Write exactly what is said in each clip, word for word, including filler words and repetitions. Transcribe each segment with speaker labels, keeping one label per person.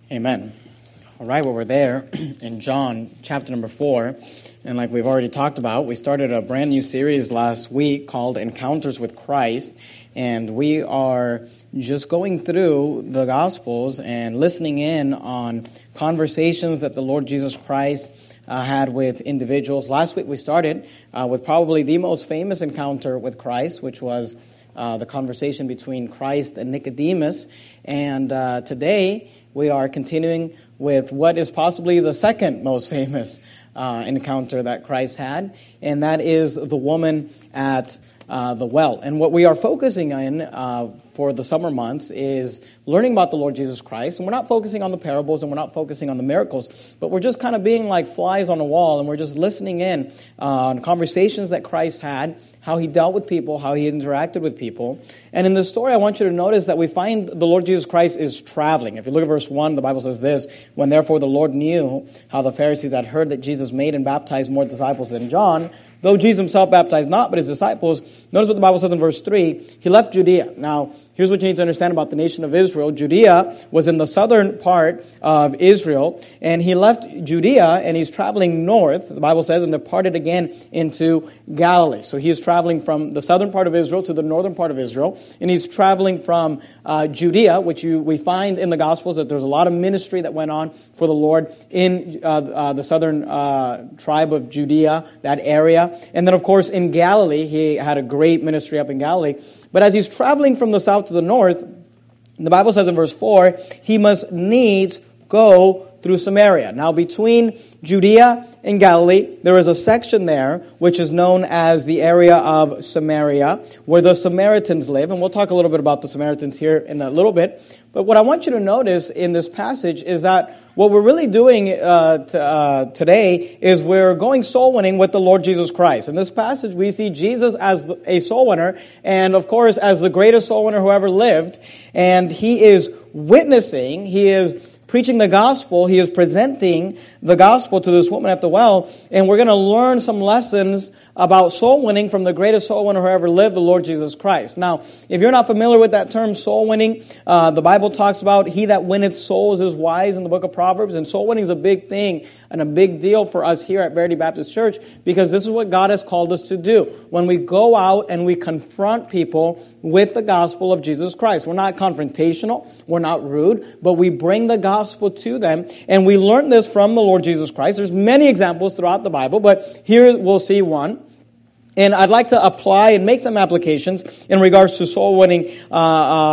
Speaker 1: Amen. All right, well, we're there in John chapter number four. And like we've already talked about, we started a brand new series last week called Encounters with Christ. And we are just going through the Gospels and listening in on conversations that the Lord Jesus Christ uh, had with individuals. Last week we started uh, with probably the most famous encounter with Christ, which was uh, the conversation between Christ and Nicodemus. And uh, today we are continuing with what is possibly the second most famous uh, encounter that Christ had, and that is the woman at uh, the well. And what we are focusing on uh, for the summer months is learning about the Lord Jesus Christ. And we're not focusing on the parables and we're not focusing on the miracles, but we're just kind of being like flies on a wall, and we're just listening in uh, on conversations that Christ had, how he dealt with people, how he interacted with people. And in this story, I want you to notice that we find the Lord Jesus Christ is traveling. If you look at verse one, the Bible says this: when therefore the Lord knew how the Pharisees had heard that Jesus made and baptized more disciples than John, though Jesus himself baptized not, but his disciples, notice what the Bible says in verse three, he left Judea. Now, here's what you need to understand about the nation of Israel. Judea was in the southern part of Israel, and he left Judea, and he's traveling north, the Bible says, and departed again into Galilee. So he is traveling from the southern part of Israel to the northern part of Israel, and he's traveling from uh, Judea, which you, we find in the Gospels that there's a lot of ministry that went on for the Lord in uh, uh, the southern uh, tribe of Judea, that area. And then, of course, in Galilee, he had a great ministry up in Galilee. But as he's traveling from the south to the north, the Bible says in verse four, he must needs go through Samaria. Now, between Judea and Galilee, there is a section there which is known as the area of Samaria, where the Samaritans live. And we'll talk a little bit about the Samaritans here in a little bit. But what I want you to notice in this passage is that what we're really doing uh, t- uh, today is we're going soul winning with the Lord Jesus Christ. In this passage, we see Jesus as a soul winner, and of course, as the greatest soul winner who ever lived. And he is witnessing, he is preaching the gospel, he is presenting the gospel to this woman at the well, and we're going to learn some lessons about soul winning from the greatest soul winner who ever lived, the Lord Jesus Christ. Now, if you're not familiar with that term, soul winning, uh, the Bible talks about he that winneth souls is wise in the book of Proverbs, and soul winning is a big thing and a big deal for us here at Verity Baptist Church, because this is what God has called us to do. When we go out and we confront people with the gospel of Jesus Christ. We're not confrontational, we're not rude, but we bring the gospel to them, and we learn this from the Lord Jesus Christ. There's many examples throughout the Bible, but here we'll see one. And I'd like to apply and make some applications in regards to soul winning, uh, uh,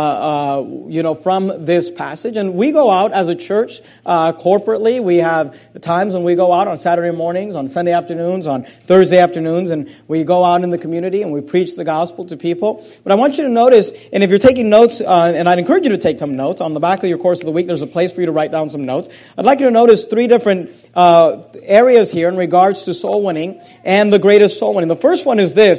Speaker 1: uh, you know, from this passage. And we go out as a church uh, corporately. We have times when we go out on Saturday mornings, on Sunday afternoons, on Thursday afternoons, and we go out in the community and we preach the gospel to people. But I want you to notice, and if you're taking notes, uh, and I'd encourage you to take some notes, on the back of your course of the week, there's a place for you to write down some notes. I'd like you to notice three different uh, areas here in regards to soul winning and the greatest soul winning. The first one is this.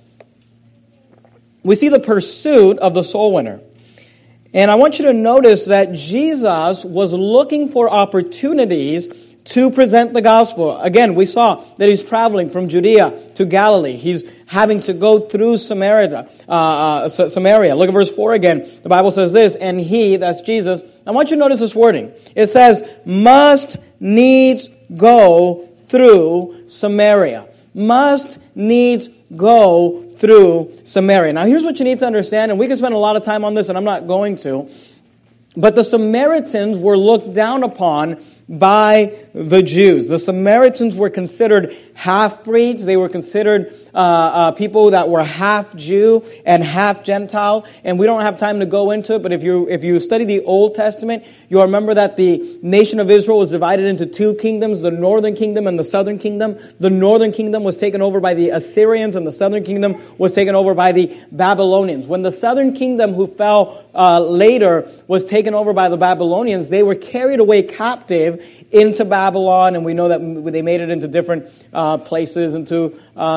Speaker 1: We see the pursuit of the soul winner. And I want you to notice that Jesus was looking for opportunities to present the gospel. Again, we saw that he's traveling from Judea to Galilee. He's having to go through Samaria. Uh, uh, Samaria. Look at verse four again. The Bible says this, and he, that's Jesus. I want you to notice this wording. It says, must needs go through Samaria. Must needs go through Samaria. Now, here's what you need to understand, and we can spend a lot of time on this, and I'm not going to, but the Samaritans were looked down upon by the Jews. The Samaritans were considered half-breeds. They were considered uh, uh, people that were half Jew and half Gentile. And we don't have time to go into it, but if you if you study the Old Testament, you'll remember that the nation of Israel was divided into two kingdoms, the northern kingdom and the southern kingdom. The northern kingdom was taken over by the Assyrians, and the southern kingdom was taken over by the Babylonians. When the southern kingdom, who fell uh, later, was taken over by the Babylonians, they were carried away captive into Babylon, and we know that they made it into different uh, places, into uh,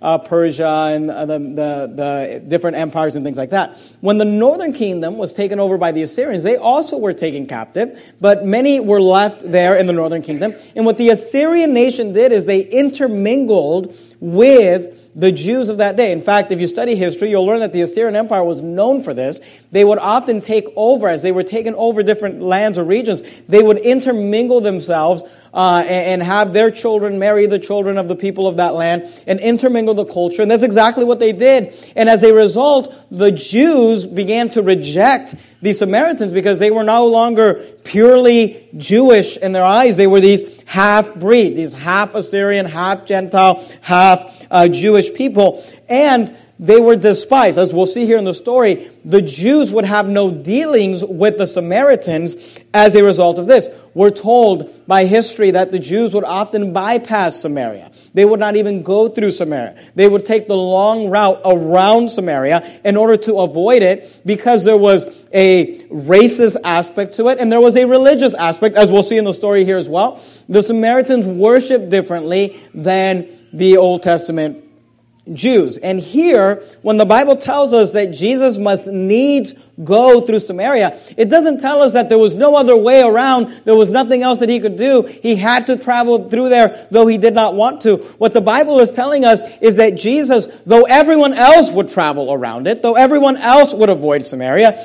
Speaker 1: uh, Persia and uh, the, the, the different empires and things like that. When the northern kingdom was taken over by the Assyrians, they also were taken captive, but many were left there in the northern kingdom. And what the Assyrian nation did is they intermingled with the Jews of that day. In fact, if you study history, you'll learn that the Assyrian Empire was known for this. They would often take over, as they were taking over different lands or regions, they would intermingle themselves uh, and, and have their children marry the children of the people of that land and intermingle the culture. And that's exactly what they did. And as a result, the Jews began to reject the Samaritans because they were no longer purely Jewish in their eyes. They were these half-breed, these half-Assyrian, half-Gentile, half-Jewish people. And they were despised. As we'll see here in the story, the Jews would have no dealings with the Samaritans as a result of this. We're told by history that the Jews would often bypass Samaria. They would not even go through Samaria. They would take the long route around Samaria in order to avoid it because there was a racist aspect to it and there was a religious aspect, as we'll see in the story here as well. The Samaritans worshiped differently than the Old Testament Jews. And here, when the Bible tells us that Jesus must needs go through Samaria, it doesn't tell us that there was no other way around. There was nothing else that he could do. He had to travel through there, though he did not want to. What the Bible is telling us is that Jesus, though everyone else would travel around it, though everyone else would avoid Samaria,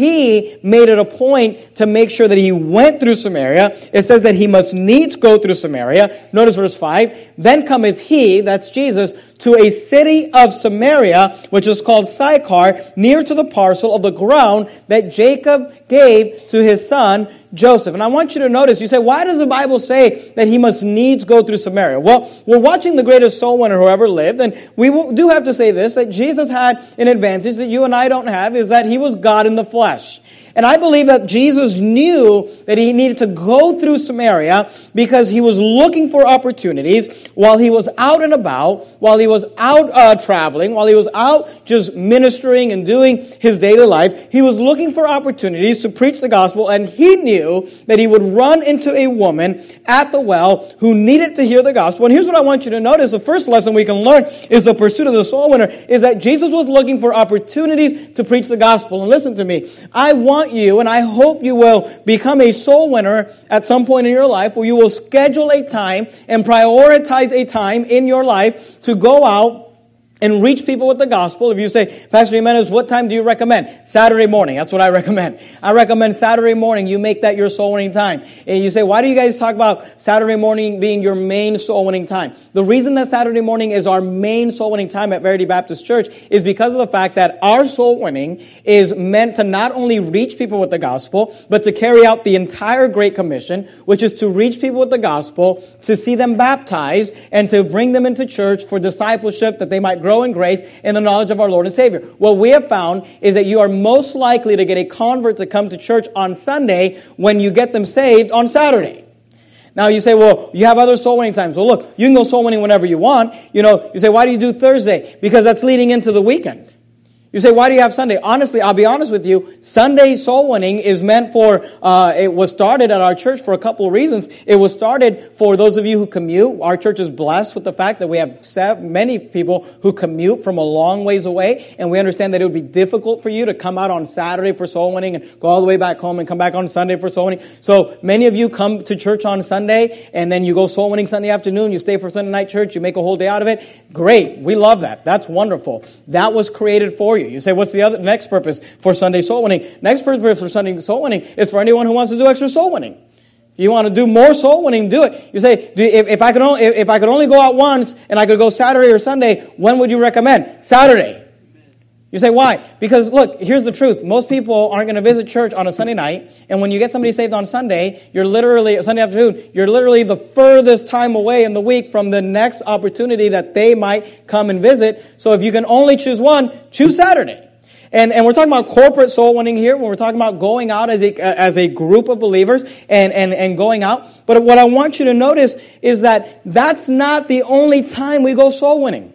Speaker 1: he made it a point to make sure that he went through Samaria. It says that he must needs go through Samaria. Notice verse five. Then cometh he, that's Jesus, to a city of Samaria, which is called Sychar, near to the parcel of the ground that Jacob gave to his son Joseph. And I want you to notice, you say, why does the Bible say that he must needs go through Samaria? Well, we're watching the greatest soul winner who ever lived, and we do have to say this, that Jesus had an advantage that you and I don't have, is that he was God in the flesh. And I believe that Jesus knew that he needed to go through Samaria because he was looking for opportunities while he was out and about, while he was out uh, traveling, while he was out just ministering and doing his daily life. He was looking for opportunities to preach the gospel, and he knew that he would run into a woman at the well who needed to hear the gospel. And here's what I want you to notice. The first lesson we can learn is the pursuit of the soul winner, is that Jesus was looking for opportunities to preach the gospel. And listen to me, I want you, and I hope you will become a soul winner at some point in your life where you will schedule a time and prioritize a time in your life to go out and reach people with the gospel. If you say, Pastor Jimenez, what time do you recommend? Saturday morning. That's what I recommend. I recommend Saturday morning. You make that your soul winning time. And you say, why do you guys talk about Saturday morning being your main soul winning time? The reason that Saturday morning is our main soul winning time at Verity Baptist Church is because of the fact that our soul winning is meant to not only reach people with the gospel, but to carry out the entire Great Commission, which is to reach people with the gospel, to see them baptized, and to bring them into church for discipleship that they might grow in grace and the knowledge of our Lord and Savior. What we have found is that you are most likely to get a convert to come to church on Sunday when you get them saved on Saturday. Now you say, well, you have other soul winning times. Well, look, you can go soul winning whenever you want. You know, you say, why do you do Thursday? Because that's leading into the weekend. You say, why do you have Sunday? Honestly, I'll be honest with you. Sunday soul winning is meant for, uh, it was started at our church for a couple of reasons. It was started for those of you who commute. Our church is blessed with the fact that we have sev- many people who commute from a long ways away. And we understand that it would be difficult for you to come out on Saturday for soul winning and go all the way back home and come back on Sunday for soul winning. So many of you come to church on Sunday and then you go soul winning Sunday afternoon. You stay for Sunday night church. You make a whole day out of it. Great. We love that. That's wonderful. That was created for you. You say, what's the other next purpose for Sunday soul winning? Next purpose for Sunday soul winning is for anyone who wants to do extra soul winning. If you want to do more soul winning, do it. You say, do, if, if I could only if I could only go out once and I could go Saturday or Sunday, when would you recommend? Saturday. You say, why? Because look, here's the truth. Most people aren't going to visit church on a Sunday night, and when you get somebody saved on Sunday, you're literally, Sunday afternoon, you're literally the furthest time away in the week from the next opportunity that they might come and visit. So if you can only choose one, choose Saturday. And, and we're talking about corporate soul winning here, when we're talking about going out as a, as a group of believers and, and, and going out. But what I want you to notice is that that's not the only time we go soul winning.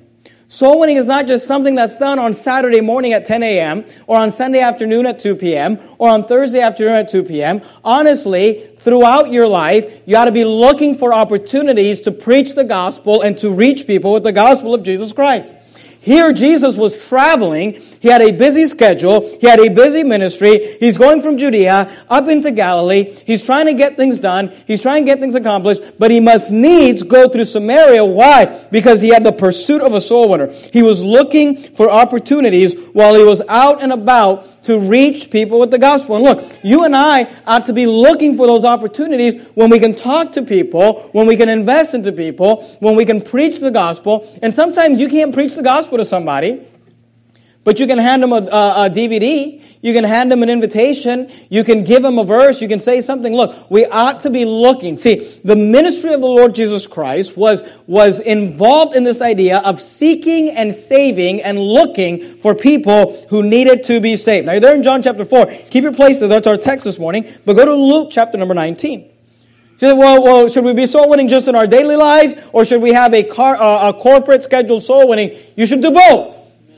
Speaker 1: Soul winning is not just something that's done on Saturday morning at ten a.m. or on Sunday afternoon at two p.m. or on Thursday afternoon at two p.m. Honestly, throughout your life, you ought to be looking for opportunities to preach the gospel and to reach people with the gospel of Jesus Christ. Here, Jesus was traveling. He had a busy schedule. He had a busy ministry. He's going from Judea up into Galilee. He's trying to get things done. He's trying to get things accomplished. But he must needs go through Samaria. Why? Because he had the pursuit of a soul winner. He was looking for opportunities while he was out and about to reach people with the gospel. And look, you and I ought to be looking for those opportunities when we can talk to people, when we can invest into people, when we can preach the gospel. And sometimes you can't preach the gospel to somebody, but you can hand them a, a, a D V D, you can hand them an invitation, you can give them a verse, you can say something. Look, we ought to be looking. See, the ministry of the Lord Jesus Christ was, was involved in this idea of seeking and saving and looking for people who needed to be saved. Now, you're there in John chapter four. Keep your place there. That's our text this morning. But go to Luke chapter number nineteen. So, well, well, should we be soul winning just in our daily lives, or should we have a, car, uh, a corporate scheduled soul winning? You should do both.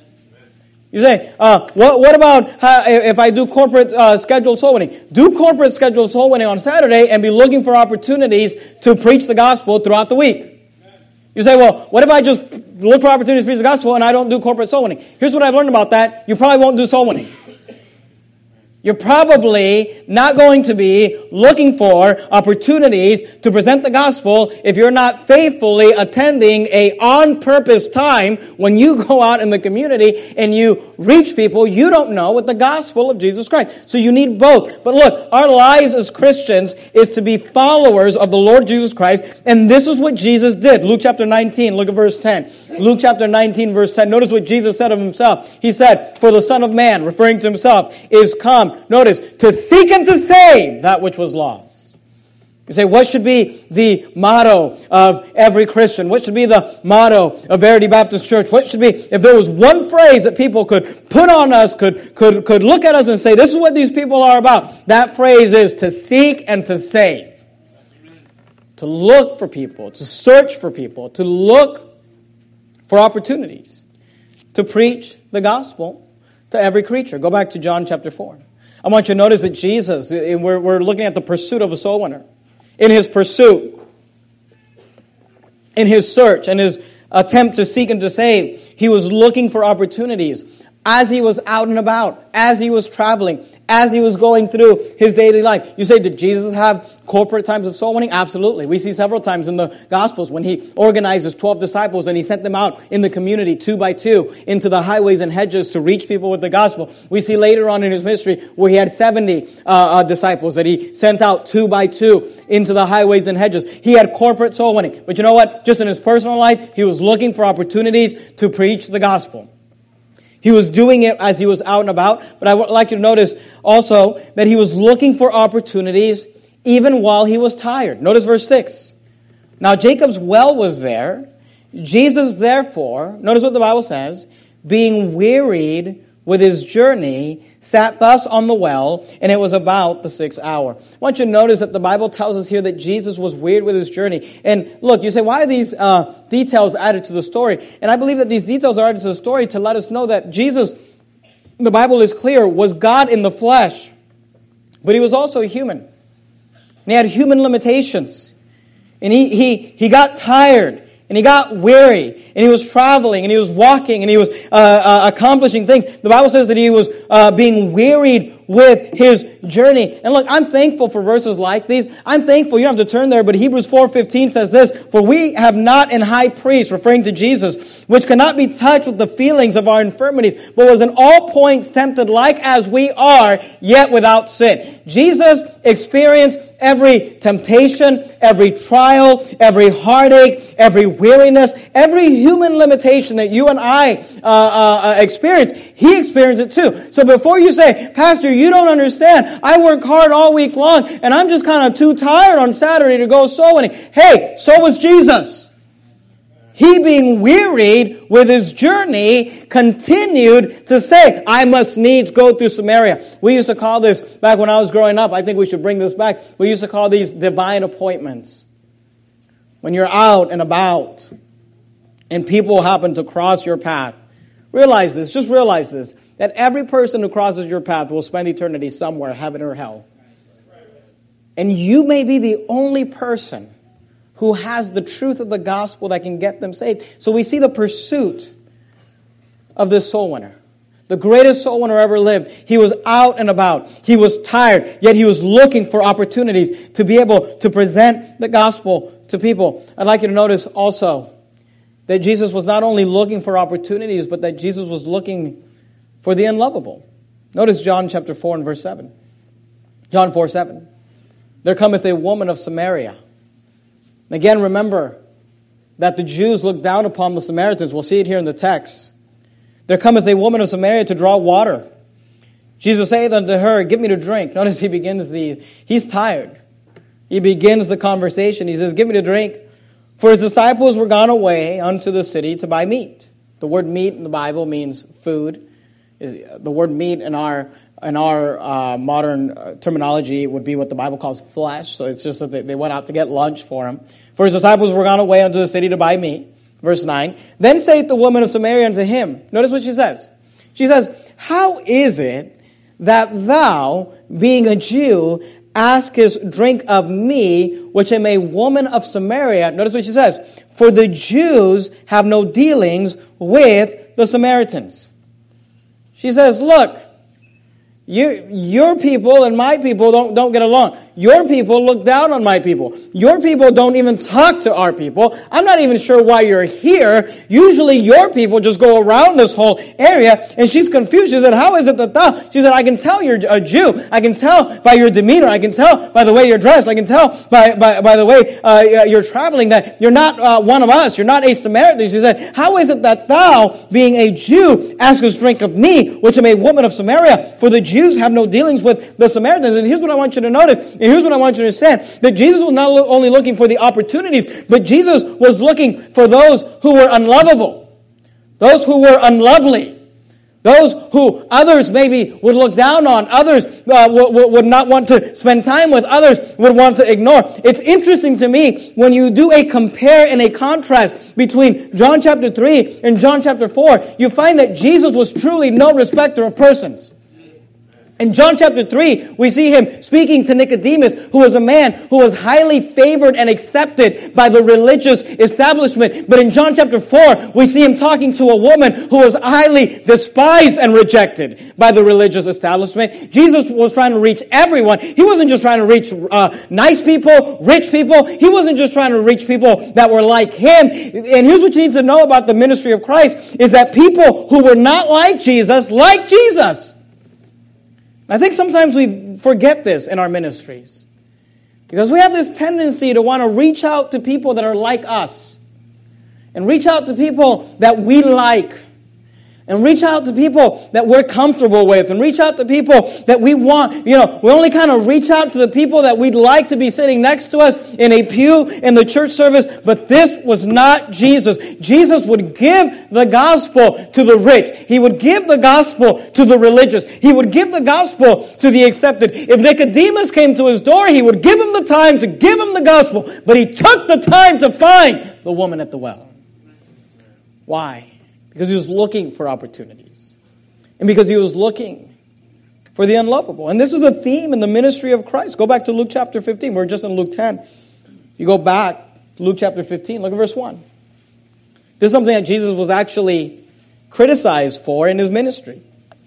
Speaker 1: You say, uh, what, what about how, if I do corporate uh, scheduled soul winning? Do corporate scheduled soul winning on Saturday and be looking for opportunities to preach the gospel throughout the week. You say, well, what if I just look for opportunities to preach the gospel and I don't do corporate soul winning? Here's what I've learned about that. You probably won't do soul winning. You're probably not going to be looking for opportunities to present the gospel if you're not faithfully attending a on-purpose time when you go out in the community and you reach people you don't know with the gospel of Jesus Christ. So you need both. But look, our lives as Christians is to be followers of the Lord Jesus Christ, and this is what Jesus did. Luke chapter nineteen, look at verse ten. Luke chapter nineteen, verse ten. Notice what Jesus said of himself. He said, "For the Son of Man," referring to himself, "is come," notice, "to seek and to save that which was lost." You say, what should be the motto of every Christian? What should be the motto of Verity Baptist Church? What should be, if there was one phrase that people could put on us, could, could, could look at us and say, this is what these people are about. That phrase is to seek and to save. To look for people, to search for people, to look for opportunities to preach the gospel to every creature. Go back to John chapter four. I want you to notice that Jesus, we're, we're looking at the pursuit of a soul winner. In his pursuit, in his search, in his attempt to seek and to save, he was looking for opportunities as he was out and about, as he was traveling, as he was going through his daily life. You say, did Jesus have corporate times of soul winning? Absolutely. We see several times in the Gospels when he organized his twelve disciples and he sent them out in the community two by two into the highways and hedges to reach people with the gospel. We see later on in his ministry where he had seventy uh, uh, disciples that he sent out two by two into the highways and hedges. He had corporate soul winning. But you know what? Just in his personal life, he was looking for opportunities to preach the gospel. He was doing it as he was out and about, but I would like you to notice also that he was looking for opportunities even while he was tired. Notice verse six. Now Jacob's well was there. Jesus, therefore, notice what the Bible says, being wearied with his journey, sat thus on the well, and it was about the sixth hour. I want you to notice that the Bible tells us here that Jesus was wearied with his journey. And look, you say, why are these uh, details added to the story? And I believe that these details are added to the story to let us know that Jesus, the Bible is clear, was God in the flesh, but he was also a human. And he had human limitations. And he, he, he got tired. And he got weary, and he was traveling, and he was walking, and he was uh, uh, accomplishing things. The Bible says that he was uh, being wearied with his journey. And look, I'm thankful for verses like these. I'm thankful, you don't have to turn there, but Hebrews four fifteen says this, "For we have not an high priest," referring to Jesus, "which cannot be touched with the feelings of our infirmities, but was in all points tempted like as we are, yet without sin." Jesus experienced every temptation, every trial, every heartache, every weariness, every human limitation that you and I uh, uh, experience, he experienced it too. So before you say, "Pastor, you don't understand. I work hard all week long, and I'm just kind of too tired on Saturday to go soul winning." Hey, so was Jesus. He, being wearied with his journey, continued to say, "I must needs go through Samaria." We used to call this, back when I was growing up, I think we should bring this back, we used to call these divine appointments. When you're out and about, and people happen to cross your path, realize this, just realize this, that every person who crosses your path will spend eternity somewhere, heaven or hell. And you may be the only person who has the truth of the gospel that can get them saved. So we see the pursuit of this soul winner. The greatest soul winner ever lived. He was out and about. He was tired, yet he was looking for opportunities to be able to present the gospel to people. I'd like you to notice also that Jesus was not only looking for opportunities, but that Jesus was looking for the unlovable. Notice John chapter four and verse seven. John four, seven. There cometh a woman of Samaria. Again, remember that the Jews looked down upon the Samaritans. We'll see it here in the text. There cometh a woman of Samaria to draw water. Jesus saith unto her, give me to drink. Notice he begins the, he's tired. He begins the conversation. He says, give me to drink. For his disciples were gone away unto the city to buy meat. The word meat in the Bible means food. The word meat in our in our uh, modern uh, terminology would be what the Bible calls flesh. So it's just that they, they went out to get lunch for him. For his disciples were gone away unto the city to buy meat. Verse nine. Then saith the woman of Samaria unto him. Notice what she says. She says, how is it that thou, being a Jew, askest drink of me, which am a woman of Samaria? Notice what she says. For the Jews have no dealings with the Samaritans. She says, look, you, your people and my people don't, don't get along. Your people look down on my people. Your people don't even talk to our people. I'm not even sure why you're here. Usually your people just go around this whole area. And she's confused. She said, how is it that thou? She said, I can tell you're a Jew. I can tell by your demeanor. I can tell by the way you're dressed. I can tell by, by, by the way uh, you're traveling that you're not uh, one of us. You're not a Samaritan. She said, how is it that thou, being a Jew, askest drink of me, which am a woman of Samaria? For the Jews have no dealings with the Samaritans. And here's what I want you to notice. And here's what I want you to understand. That Jesus was not only looking for the opportunities, but Jesus was looking for those who were unlovable. Those who were unlovely. Those who others maybe would look down on. Others uh, would, would not want to spend time with. Others would want to ignore. It's interesting to me when you do a compare and a contrast between John chapter three and John chapter four, you find that Jesus was truly no respecter of persons. In John chapter three, we see him speaking to Nicodemus, who was a man who was highly favored and accepted by the religious establishment. But in John chapter four, we see him talking to a woman who was highly despised and rejected by the religious establishment. Jesus was trying to reach everyone. He wasn't just trying to reach uh, nice people, rich people. He wasn't just trying to reach people that were like him. And here's what you need to know about the ministry of Christ, is that people who were not like Jesus, like Jesus. I think sometimes we forget this in our ministries, because we have this tendency to want to reach out to people that are like us, and reach out to people that we like, and reach out to people that we're comfortable with, and reach out to people that we want. You know, we only kind of reach out to the people that we'd like to be sitting next to us in a pew in the church service, but this was not Jesus. Jesus would give the gospel to the rich. He would give the gospel to the religious. He would give the gospel to the accepted. If Nicodemus came to his door, he would give him the time to give him the gospel, but he took the time to find the woman at the well. Why? Because he was looking for opportunities. And because he was looking for the unlovable. And this is a theme in the ministry of Christ. Go back to Luke chapter fifteen. We're just in Luke ten. You go back to Luke chapter fifteen. Look at verse one. This is something that Jesus was actually criticized for in his ministry.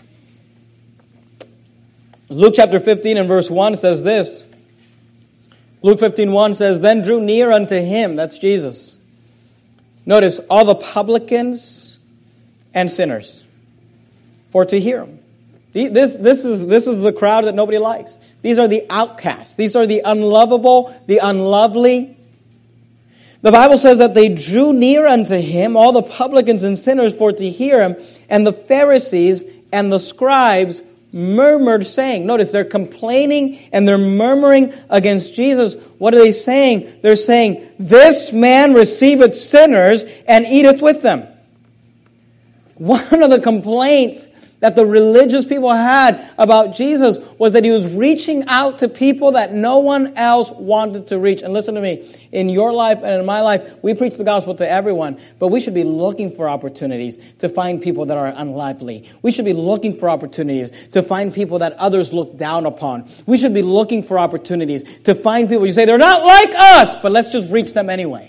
Speaker 1: Luke chapter fifteen and verse one says this. Luke fifteen one says, Then drew near unto him, that's Jesus. Notice, all the publicans and sinners, for to hear him. This, this, is, this is the crowd that nobody likes. These are the outcasts. These are the unlovable, the unlovely. The Bible says that they drew near unto him, all the publicans and sinners, for to hear him. And the Pharisees and the scribes murmured, saying, notice, they're complaining and they're murmuring against Jesus. What are they saying? They're saying, this man receiveth sinners and eateth with them. One of the complaints that the religious people had about Jesus was that he was reaching out to people that no one else wanted to reach. And listen to me, in your life and in my life, we preach the gospel to everyone, but we should be looking for opportunities to find people that are unlikely. We should be looking for opportunities to find people that others look down upon. We should be looking for opportunities to find people you say, they're not like us, but let's just reach them anyway.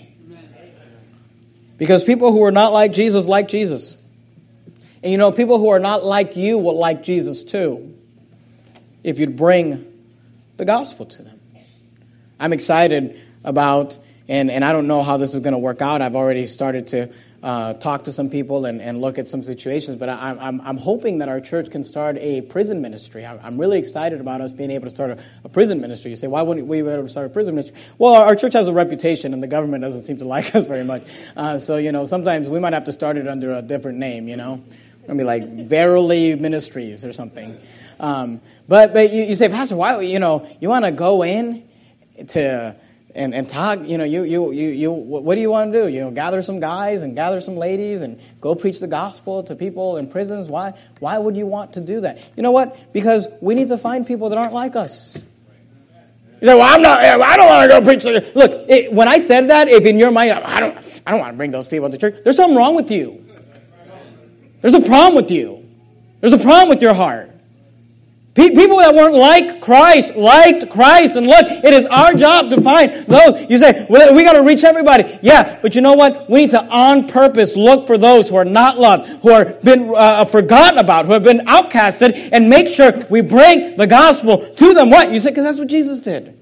Speaker 1: Because people who are not like Jesus like Jesus. And you know, people who are not like you will like Jesus too, if you'd bring the gospel to them. I'm excited about, and, and I don't know how this is going to work out. I've already started to uh, talk to some people and, and look at some situations, but I, I'm, I'm hoping that our church can start a prison ministry. I'm, I'm really excited about us being able to start a, a prison ministry. You say, why wouldn't we be able to start a prison ministry? Well, our, our church has a reputation, and the government doesn't seem to like us very much. Uh, so, you know, sometimes we might have to start it under a different name, you know. It's going to be like Verily Ministries or something. Um, but but you, you say, Pastor, why, you know, you want to go in to... And and talk, you know, you you you you. What do you want to do? You know, gather some guys and gather some ladies and go preach the gospel to people in prisons. Why why would you want to do that? You know what? Because we need to find people that aren't like us. You say, well, I'm not. I don't want to go preach. To, look, it, when I said that, if in your mind, I don't, I don't want to bring those people to church. There's something wrong with you. There's a problem with you. There's a problem with your heart. People that weren't like Christ, liked Christ. And look, it is our job to find those. You say, well, we got to reach everybody. Yeah, but you know what? We need to, on purpose, look for those who are not loved, who are been uh, forgotten about, who have been outcasted, and make sure we bring the gospel to them. What? You say, because that's what Jesus did.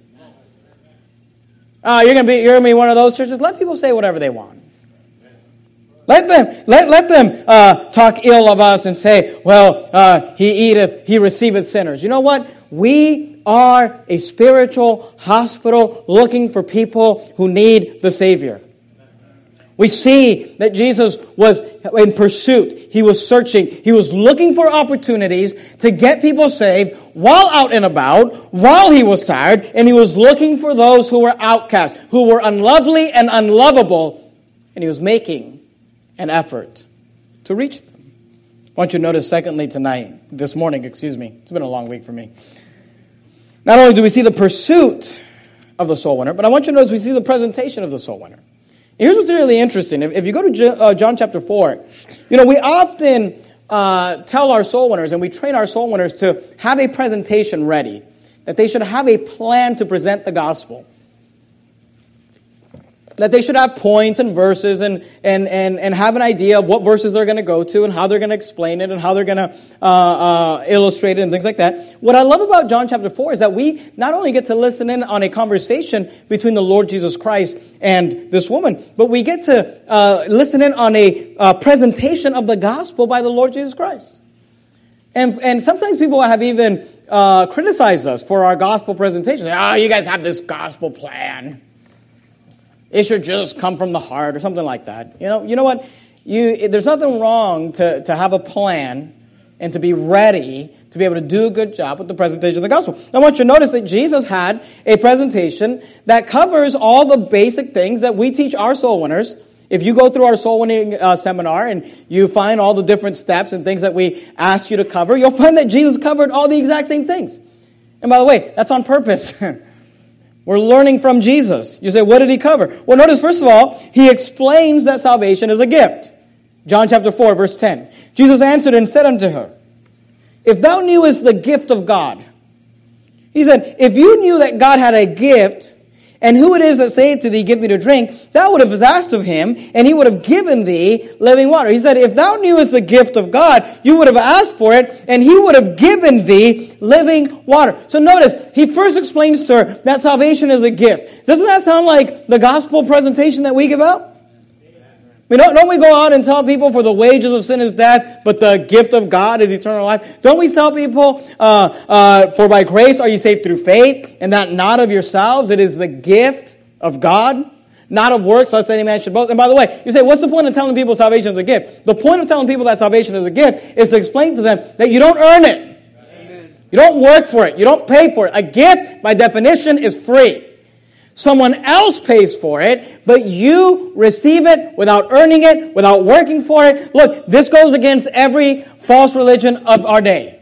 Speaker 1: Uh, you're going to be you're going to be one of those churches? Let people say whatever they want. Let them let, let them uh, talk ill of us and say, well, uh, he eateth, he receiveth sinners. You know what? We are a spiritual hospital looking for people who need the Savior. We see that Jesus was in pursuit. He was searching. He was looking for opportunities to get people saved while out and about, while he was tired, and he was looking for those who were outcast, who were unlovely and unlovable, and he was making an effort to reach them. I want you to notice, secondly, tonight, this morning, excuse me, it's been a long week for me. Not only do we see the pursuit of the soul winner, but I want you to notice we see the presentation of the soul winner. Here's what's really interesting. If, if you go to uh, John chapter four, you know, we often uh, tell our soul winners and we train our soul winners to have a presentation ready, that they should have a plan to present the gospel. That they should have points and verses and, and, and, and have an idea of what verses they're going to go to and how they're going to explain it and how they're going to uh, uh, illustrate it and things like that. What I love about John chapter four is that we not only get to listen in on a conversation between the Lord Jesus Christ and this woman, but we get to uh, listen in on a uh, presentation of the gospel by the Lord Jesus Christ. And, and sometimes people have even uh, criticized us for our gospel presentation. Oh, you guys have this gospel plan. It should just come from the heart or something like that. You know, you know what? You, there's nothing wrong to, to have a plan and to be ready to be able to do a good job with the presentation of the gospel. I want you to notice that Jesus had a presentation that covers all the basic things that we teach our soul winners. If you go through our soul winning uh, seminar and you find all the different steps and things that we ask you to cover, you'll find that Jesus covered all the exact same things. And by the way, that's on purpose. We're learning from Jesus. You say, what did he cover? Well, notice, first of all, he explains that salvation is a gift. John chapter four, verse ten. Jesus answered and said unto her, if thou knewest the gift of God. He said, if you knew that God had a gift, and who it is that saith to thee, give me to drink, thou would have asked of him, and he would have given thee living water. He said, if thou knewest the gift of God, you would have asked for it, and he would have given thee living water. So notice, he first explains to her that salvation is a gift. Doesn't that sound like the gospel presentation that we give out? I mean, don't, don't we go out and tell people for the wages of sin is death, but the gift of God is eternal life? Don't we tell people, uh, uh, for by grace are you saved through faith, and that not of yourselves, it is the gift of God, not of works, lest any man should boast. And by the way, you say, what's the point of telling people salvation is a gift? The point of telling people that salvation is a gift is to explain to them that you don't earn it. Amen. You don't work for it. You don't pay for it. A gift, by definition, is free. Someone else pays for it, but you receive it without earning it, without working for it. Look, this goes against every false religion of our day.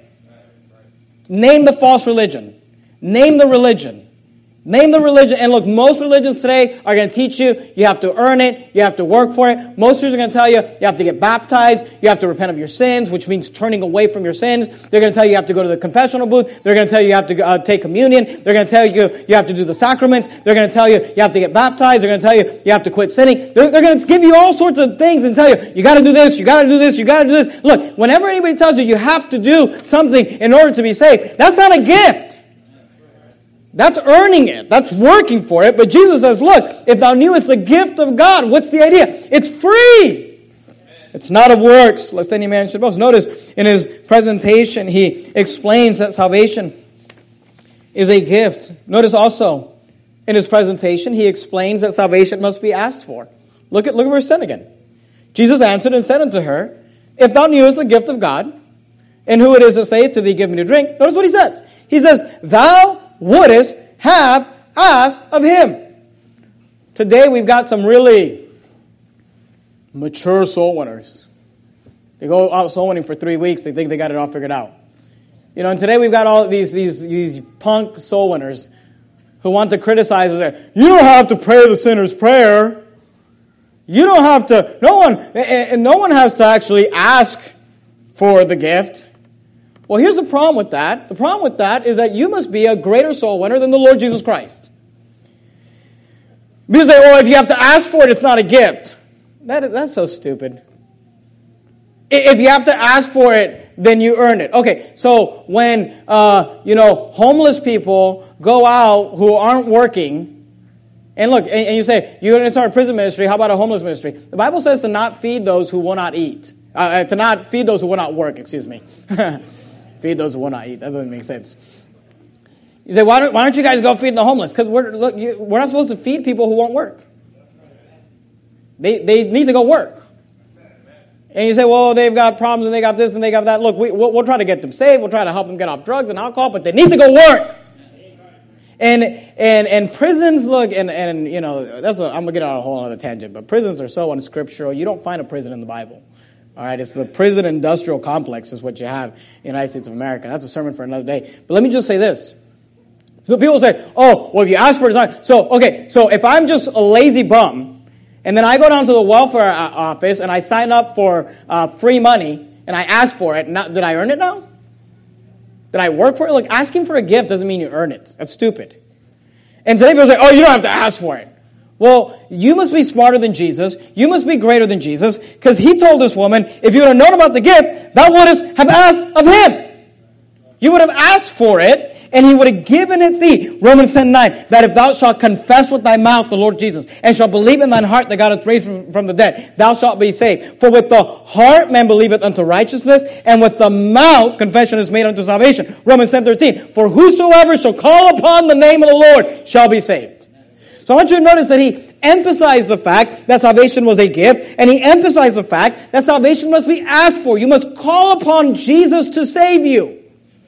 Speaker 1: Name the false religion. Name the religion. Name the religion. And look, most religions today are going to teach you you have to earn it, you have to work for it. Most churches are going to tell you you have to get baptized, you have to repent of your sins, which means turning away from your sins. They're going to tell you you have to go to the confessional booth. They're going to tell you you have to uh, take communion. They're going to tell you you have to do the sacraments. They're going to tell you you have to get baptized. They're going to tell you you have to quit sinning. They're, they're going to give you all sorts of things and tell you you got to do this, you got to do this, you got to do this. Look, whenever anybody tells you you have to do something in order to be saved, that's not a gift. That's earning it. That's working for it. But Jesus says, look, if thou knewest the gift of God, what's the idea? It's free. It's not of works, lest any man should boast. Notice in his presentation, he explains that salvation is a gift. Notice also in his presentation, he explains that salvation must be asked for. Look at, look at verse ten again. Jesus answered and said unto her, if thou knewest the gift of God, and who it is that saith to thee, give me to drink. Notice what he says. He says, thou wouldest have asked of him. Today we've got some really mature soul winners. They go out soul winning for three weeks. They think they got it all figured out. You know, and today we've got all these these these punk soul winners who want to criticize and say, you don't have to pray the sinner's prayer. You don't have to, no one, and no one has to actually ask for the gift. Well, here's the problem with that. The problem with that is that you must be a greater soul winner than the Lord Jesus Christ. Because they say, oh, if you have to ask for it, it's not a gift. That is, that's so stupid. If you have to ask for it, then you earn it. Okay, so when, uh, you know, homeless people go out who aren't working, and look, and, and you say, you're going to start a prison ministry, how about a homeless ministry? The Bible says to not feed those who will not eat. Uh, to not feed those who will not work, excuse me. Feed those who will not eat. That doesn't make sense. You say, why don't, why don't you guys go feed the homeless? Because we're, look, you, we're not supposed to feed people who won't work. They, they need to go work. And you say, well, they've got problems and they got this and they got that. Look, we, we'll, we'll try to get them saved. We'll try to help them get off drugs and alcohol, but they need to go work. And and and prisons, look, and, and you know, that's a, I'm going to get on a whole other tangent, but prisons are so unscriptural. You don't find a prison in the Bible. All right, it's the prison industrial complex is what you have in the United States of America. That's a sermon for another day. But let me just say this. So people say, oh, well, if you ask for it, it's not. So, okay, so if I'm just a lazy bum, and then I go down to the welfare office, and I sign up for uh, free money, and I ask for it, now, did I earn it now? Did I work for it? Look, asking for a gift doesn't mean you earn it. That's stupid. And today people say, oh, you don't have to ask for it. Well, you must be smarter than Jesus. You must be greater than Jesus, because he told this woman, if you would have known about the gift, thou wouldest have asked of him. You would have asked for it, and he would have given it thee. Romans ten nine, that if thou shalt confess with thy mouth the Lord Jesus, and shalt believe in thine heart that God hath raised from, from the dead, thou shalt be saved. For with the heart man believeth unto righteousness, and with the mouth confession is made unto salvation. Romans ten thirteen, for whosoever shall call upon the name of the Lord shall be saved. So I want you to notice that he emphasized the fact that salvation was a gift, and he emphasized the fact that salvation must be asked for. You must call upon Jesus to save you.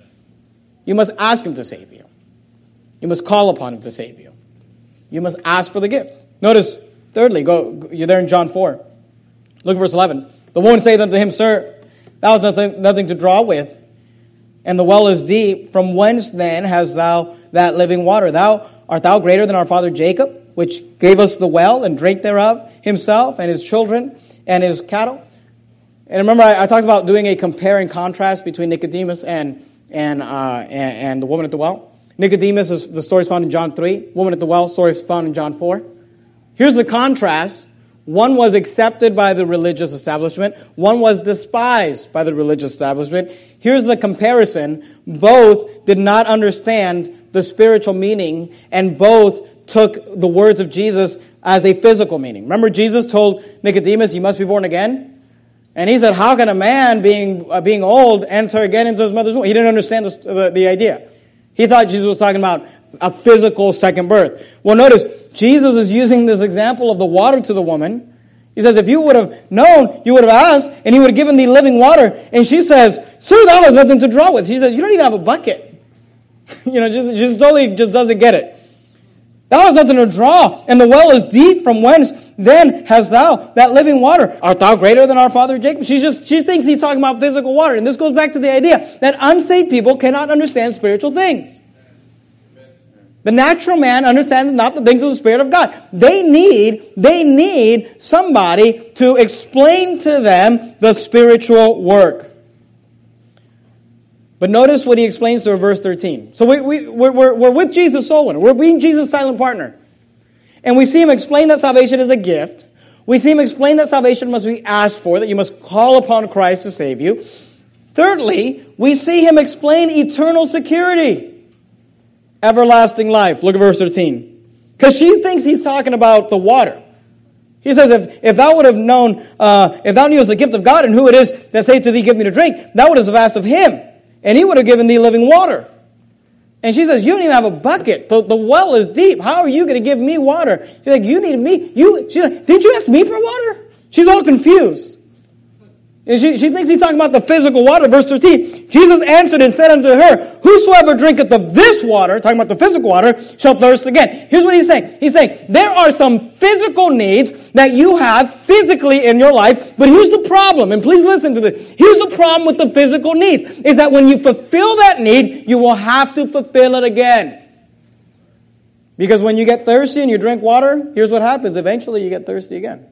Speaker 1: You must ask him to save you. You must call upon him to save you. You must ask for the gift. Notice, thirdly, go. You're there in John four. Look at verse eleven. The woman saith unto him, Sir, thou hast nothing, nothing to draw with, and the well is deep. From whence then hast thou that living water? Thou art thou greater than our father Jacob, which gave us the well and drank thereof himself and his children and his cattle? And remember, I, I talked about doing a compare and contrast between Nicodemus and and, uh, and and the woman at the well. Nicodemus is the story is found in John three. Woman at the well, story is found in John four. Here's the contrast. One was accepted by the religious establishment. One was despised by the religious establishment. Here's the comparison. Both did not understand the spiritual meaning, and both took the words of Jesus as a physical meaning. Remember, Jesus told Nicodemus, you must be born again. And he said, how can a man, being uh, being old, enter again into his mother's womb? He didn't understand the, the, the idea. He thought Jesus was talking about a physical second birth. Well, notice, Jesus is using this example of the water to the woman. He says, if you would have known, you would have asked, and he would have given thee living water. And she says, Sir, thou hast nothing to draw with. She says, you don't even have a bucket. you know, just, just totally just doesn't get it. Thou hast nothing to draw, and the well is deep. From whence then hast thou that living water? Art thou greater than our father Jacob? She just she thinks he's talking about physical water. And this goes back to the idea that unsaved people cannot understand spiritual things. The natural man understands not the things of the Spirit of God. They need, they need somebody to explain to them the spiritual work. But notice what he explains to her in verse thirteen. So we, we, we're, we're, we're with Jesus soul winner. We're being Jesus' silent partner. And we see him explain that salvation is a gift. We see him explain that salvation must be asked for, that you must call upon Christ to save you. Thirdly, we see him explain eternal security. Everlasting life. Look at verse thirteen. Because she thinks he's talking about the water. He says, if, if thou would have known, uh, if thou knewest the gift of God and who it is that saith to thee, give me to drink, thou wouldst have asked of him, and he would have given thee living water. And she says, you don't even have a bucket. The, the well is deep. How are you going to give me water? She's like, you need me. You, she's like, didn't you ask me for water? She's all confused. And she, she thinks he's talking about the physical water. Verse thirteen, Jesus answered and said unto her, whosoever drinketh of this water, talking about the physical water, shall thirst again. Here's what he's saying. He's saying, there are some physical needs that you have physically in your life, but here's the problem, and please listen to this. Here's the problem with the physical needs, is that when you fulfill that need, you will have to fulfill it again. Because when you get thirsty and you drink water, here's what happens. Eventually you get thirsty again.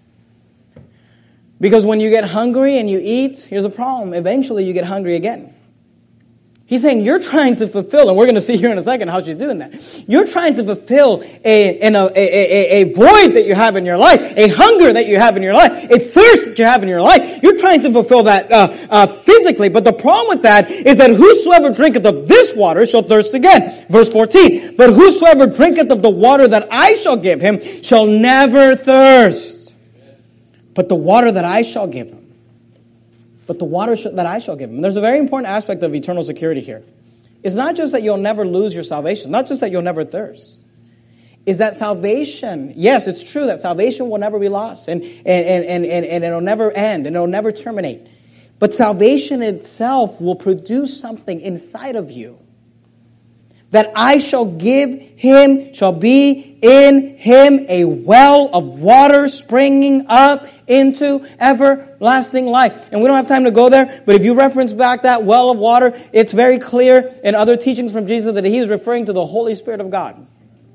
Speaker 1: Because when you get hungry and you eat, here's a problem. Eventually you get hungry again. He's saying you're trying to fulfill, and we're going to see here in a second how she's doing that. You're trying to fulfill a, in a, a, a, a void that you have in your life, a hunger that you have in your life, a thirst that you have in your life. You're trying to fulfill that uh, uh, physically. But the problem with that is that whosoever drinketh of this water shall thirst again. Verse fourteen, but whosoever drinketh of the water that I shall give him shall never thirst. But the water that I shall give him. But the water sh- that I shall give him. There's a very important aspect of eternal security here. It's not just that you'll never lose your salvation. Not just that you'll never thirst. Is that salvation, yes, it's true that salvation will never be lost. And, and, and, and, and it'll never end. And it'll never terminate. But salvation itself will produce something inside of you. That I shall give him, shall be in him a well of water springing up into everlasting life. And we don't have time to go there, but if you reference back that well of water, it's very clear in other teachings from Jesus that he is referring to the Holy Spirit of God.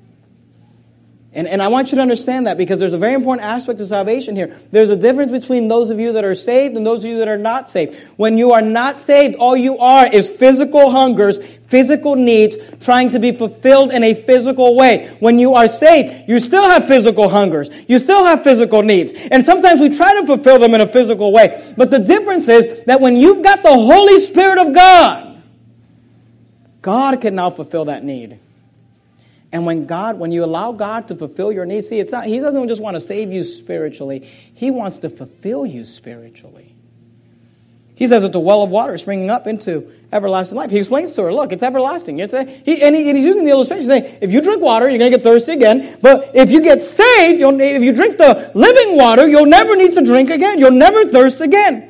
Speaker 1: And, and I want you to understand that because there's a very important aspect of salvation here. There's a difference between those of you that are saved and those of you that are not saved. When you are not saved, all you are is physical hungers, physical needs, trying to be fulfilled in a physical way. When you are saved, you still have physical hungers. You still have physical needs. And sometimes we try to fulfill them in a physical way. But the difference is that when you've got the Holy Spirit of God, God can now fulfill that need. And when God, when you allow God to fulfill your needs, see, it's not, he doesn't just want to save you spiritually. He wants to fulfill you spiritually. He says it's a well of water springing up into everlasting life. He explains to her, look, it's everlasting. It's a, he, and, he, and he's using the illustration saying, if you drink water, you're going to get thirsty again. But if you get saved, you'll, if you drink the living water, you'll never need to drink again. You'll never thirst again.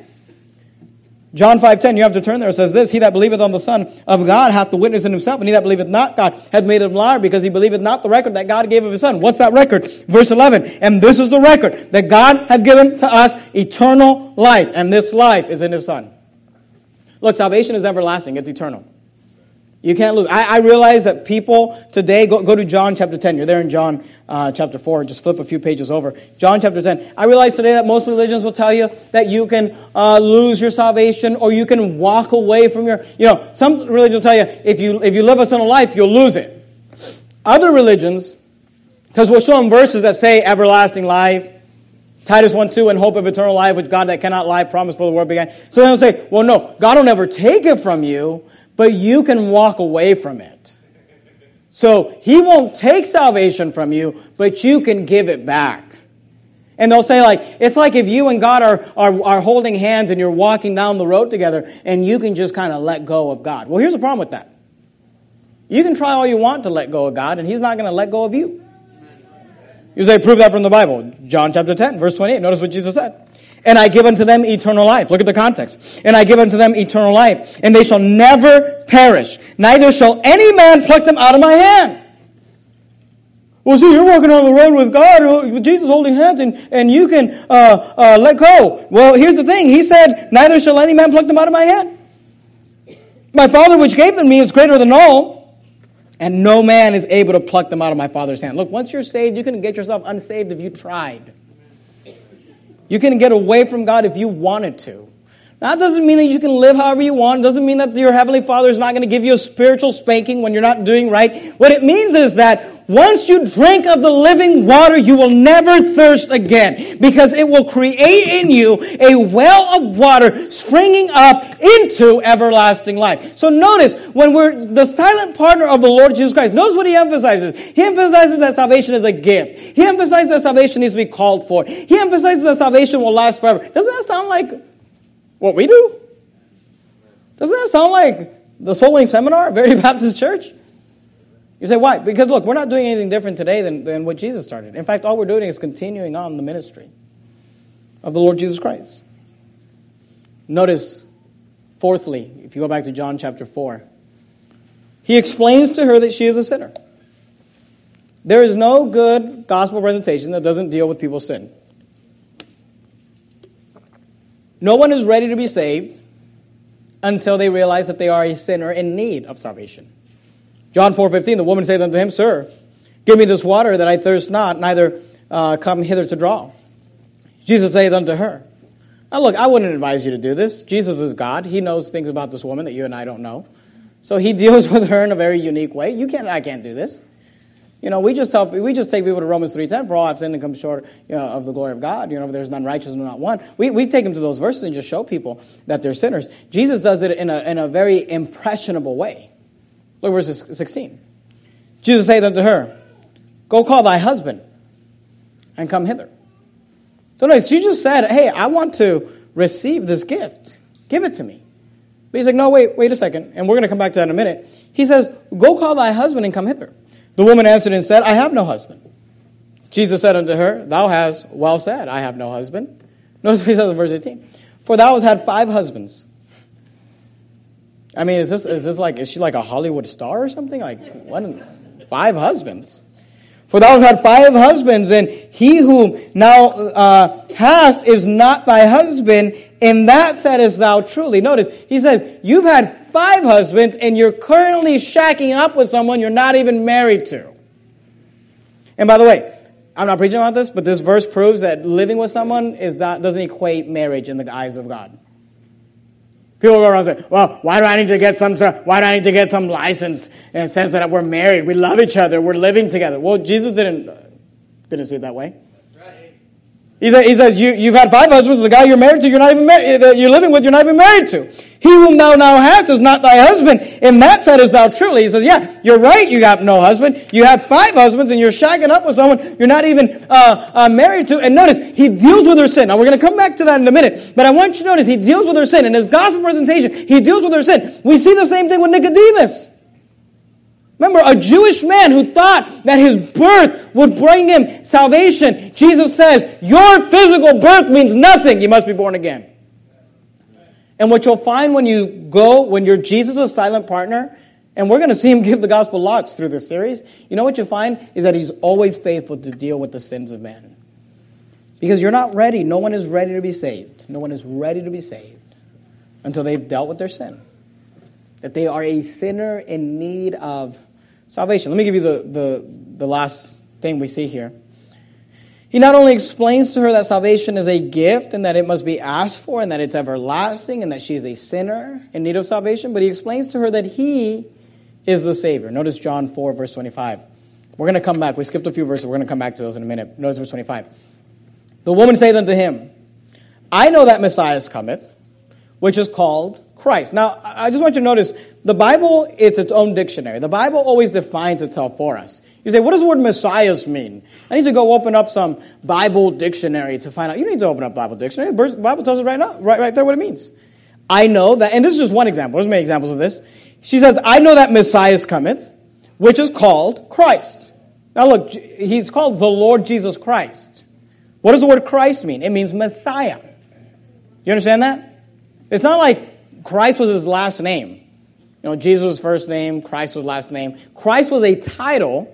Speaker 1: John five ten, you have to turn there. It says this, he that believeth on the Son of God hath the witness in himself, and he that believeth not God hath made him liar, because he believeth not the record that God gave of his Son. What's that record? Verse eleven, and this is the record, that God hath given to us eternal life, and this life is in his Son. Look, salvation is everlasting. It's eternal. You can't lose. I, I realize that people today, go, go to John chapter ten. You're there in John uh, chapter four. Just flip a few pages over. John chapter ten. I realize today that most religions will tell you that you can uh, lose your salvation or you can walk away from your, you know, some religions will tell you if you, if you live a sinful life, you'll lose it. Other religions, because we'll show them verses that say everlasting life, Titus one two, and hope of eternal life, which God that cannot lie promised before the world began. So they'll say, well, no, God will never take it from you, but you can walk away from it. So he won't take salvation from you, but you can give it back. And they'll say, like, it's like if you and God are, are, are holding hands and you're walking down the road together and you can just kind of let go of God. Well, here's the problem with that. You can try all you want to let go of God, and he's not going to let go of you. You say, prove that from the Bible. John chapter ten, verse twenty-eight. Notice what Jesus said. And I give unto them eternal life. Look at the context. And I give unto them eternal life, and they shall never perish. Neither shall any man pluck them out of my hand. Well, see, you're walking on the road with God, with Jesus holding hands, and, and you can uh, uh, let go. Well, here's the thing. He said, neither shall any man pluck them out of my hand. My Father which gave them me is greater than all, and no man is able to pluck them out of my Father's hand. Look, once you're saved, you can get yourself unsaved if you tried. You can get away from God if you wanted to. Now, that doesn't mean that you can live however you want. It doesn't mean that your Heavenly Father is not going to give you a spiritual spanking when you're not doing right. What it means is that once you drink of the living water, you will never thirst again, because it will create in you a well of water springing up into everlasting life. So notice, when we're the silent partner of the Lord Jesus Christ, notice what he emphasizes. He emphasizes that salvation is a gift. He emphasizes that salvation needs to be called for. He emphasizes that salvation will last forever. Doesn't that sound like what we do? Doesn't that sound like the Soul Winning Seminar, Verity Baptist Church? You say, why? Because look, we're not doing anything different today than, than what Jesus started. In fact, all we're doing is continuing on the ministry of the Lord Jesus Christ. Notice, fourthly, if you go back to John chapter four, he explains to her that she is a sinner. There is no good gospel presentation that doesn't deal with people's sin. No one is ready to be saved until they realize that they are a sinner in need of salvation. John four fifteen, the woman said unto him, Sir, give me this water that I thirst not, neither uh, come hither to draw. Jesus saith unto her, now look, I wouldn't advise you to do this. Jesus is God. He knows things about this woman that you and I don't know. So he deals with her in a very unique way. You can't, I can't do this. You know, we just tell, we just take people to Romans three ten, for all have sinned and come short, you know, of the glory of God. You know, there's none righteous, no, not one. We we take them to those verses and just show people that they're sinners. Jesus does it in a in a very impressionable way. Look at verse sixteen. Jesus saith unto her, Go call thy husband and come hither. So notice, she just said, hey, I want to receive this gift. Give it to me. But he's like, no, wait, wait a second. And we're going to come back to that in a minute. He says, Go call thy husband and come hither. The woman answered and said, I have no husband. Jesus said unto her, Thou hast well said, I have no husband. Notice what he says in verse eighteen. For thou hast had five husbands. I mean, is this is this like, is she like a Hollywood star or something? Like, what? Five husbands? For thou hast had five husbands, and he whom now uh, hast is not thy husband, in that saidest thou truly. Notice, he says, you've had five husbands, and you're currently shacking up with someone you're not even married to. And by the way, I'm not preaching about this, but this verse proves that living with someone is not, doesn't equate marriage in the eyes of God. People go around and say, well, why do I need to get some, why do I need to get some license in the sense that we're married, we love each other, we're living together? Well, Jesus didn't, didn't see it that way. That's right. He says, he says you, you've had five husbands, the guy you're married to, you're not even married, that you're living with, you're not even married to. He whom thou now hast is not thy husband. In that saidest thou truly. He says, yeah, you're right, you have no husband. You have five husbands, and you're shagging up with someone you're not even uh, uh, married to. And notice, he deals with her sin. Now, we're going to come back to that in a minute. But I want you to notice, he deals with her sin. In his gospel presentation, he deals with her sin. We see the same thing with Nicodemus. Remember, a Jewish man who thought that his birth would bring him salvation. Jesus says, your physical birth means nothing. You must be born again. And what you'll find when you go, when you're Jesus' silent partner, and we're going to see him give the gospel lots through this series, you know what you'll find is that he's always faithful to deal with the sins of man. Because you're not ready. No one is ready to be saved. No one is ready to be saved until they've dealt with their sin. That they are a sinner in need of salvation. Let me give you the, the, the last thing we see here. He not only explains to her that salvation is a gift and that it must be asked for and that it's everlasting and that she is a sinner in need of salvation, but he explains to her that he is the Savior. Notice John four, verse twenty-five. We're going to come back. We skipped a few verses. We're going to come back to those in a minute. Notice verse twenty-five. The woman saith unto him, I know that Messiah cometh, which is called Christ. Now, I just want you to notice, the Bible is its own dictionary. The Bible always defines itself for us. You say, what does the word Messiah mean? I need to go open up some Bible dictionary to find out. You don't need to open up Bible dictionary. The Bible tells us right now, right, right there what it means. I know that, and this is just one example. There's many examples of this. She says, I know that Messiah cometh, which is called Christ. Now look, he's called the Lord Jesus Christ. What does the word Christ mean? It means Messiah. You understand that? It's not like Christ was his last name. You know, Jesus was first name, Christ was last name. Christ was a title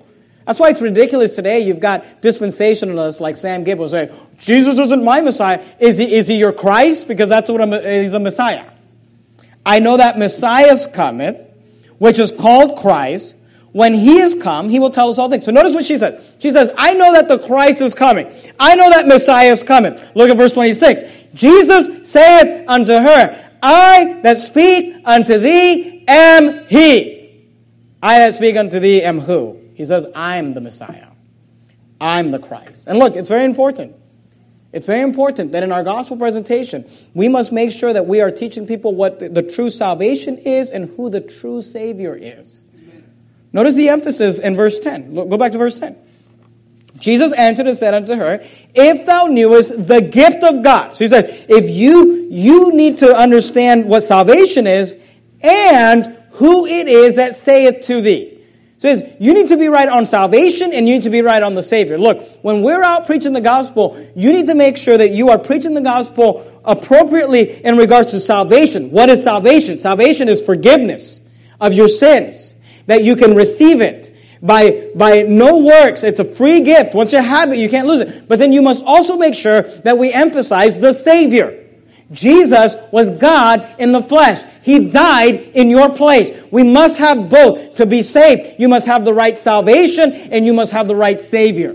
Speaker 1: That's why it's ridiculous today. You've got dispensationalists like Sam Gibbs say, Jesus isn't my Messiah. Is he, is he your Christ? Because that's what a, he's a Messiah. I know that Messiah cometh, which is called Christ. When he is come, he will tell us all things. So notice what she says. She says, I know that the Christ is coming. I know that Messiah is coming. Look at verse twenty-six. Jesus saith unto her, I that speak unto thee am he. I that speak unto thee am who? He says, I'm the Messiah. I'm the Christ. And look, it's very important. It's very important that in our gospel presentation, we must make sure that we are teaching people what the, the true salvation is and who the true Savior is. Notice the emphasis in verse ten. Go back to verse ten. Jesus answered and said unto her, if thou knewest the gift of God. So he said, if you, you need to understand what salvation is and who it is that saith to thee. So it says, you need to be right on salvation and you need to be right on the Savior. Look, when we're out preaching the gospel, you need to make sure that you are preaching the gospel appropriately in regards to salvation. What is salvation? Salvation is forgiveness of your sins, that you can receive it by, by no works. It's a free gift. Once you have it, you can't lose it. But then you must also make sure that we emphasize the Savior. Jesus was God in the flesh. He died in your place. We must have both. To be saved, you must have the right salvation and you must have the right Savior.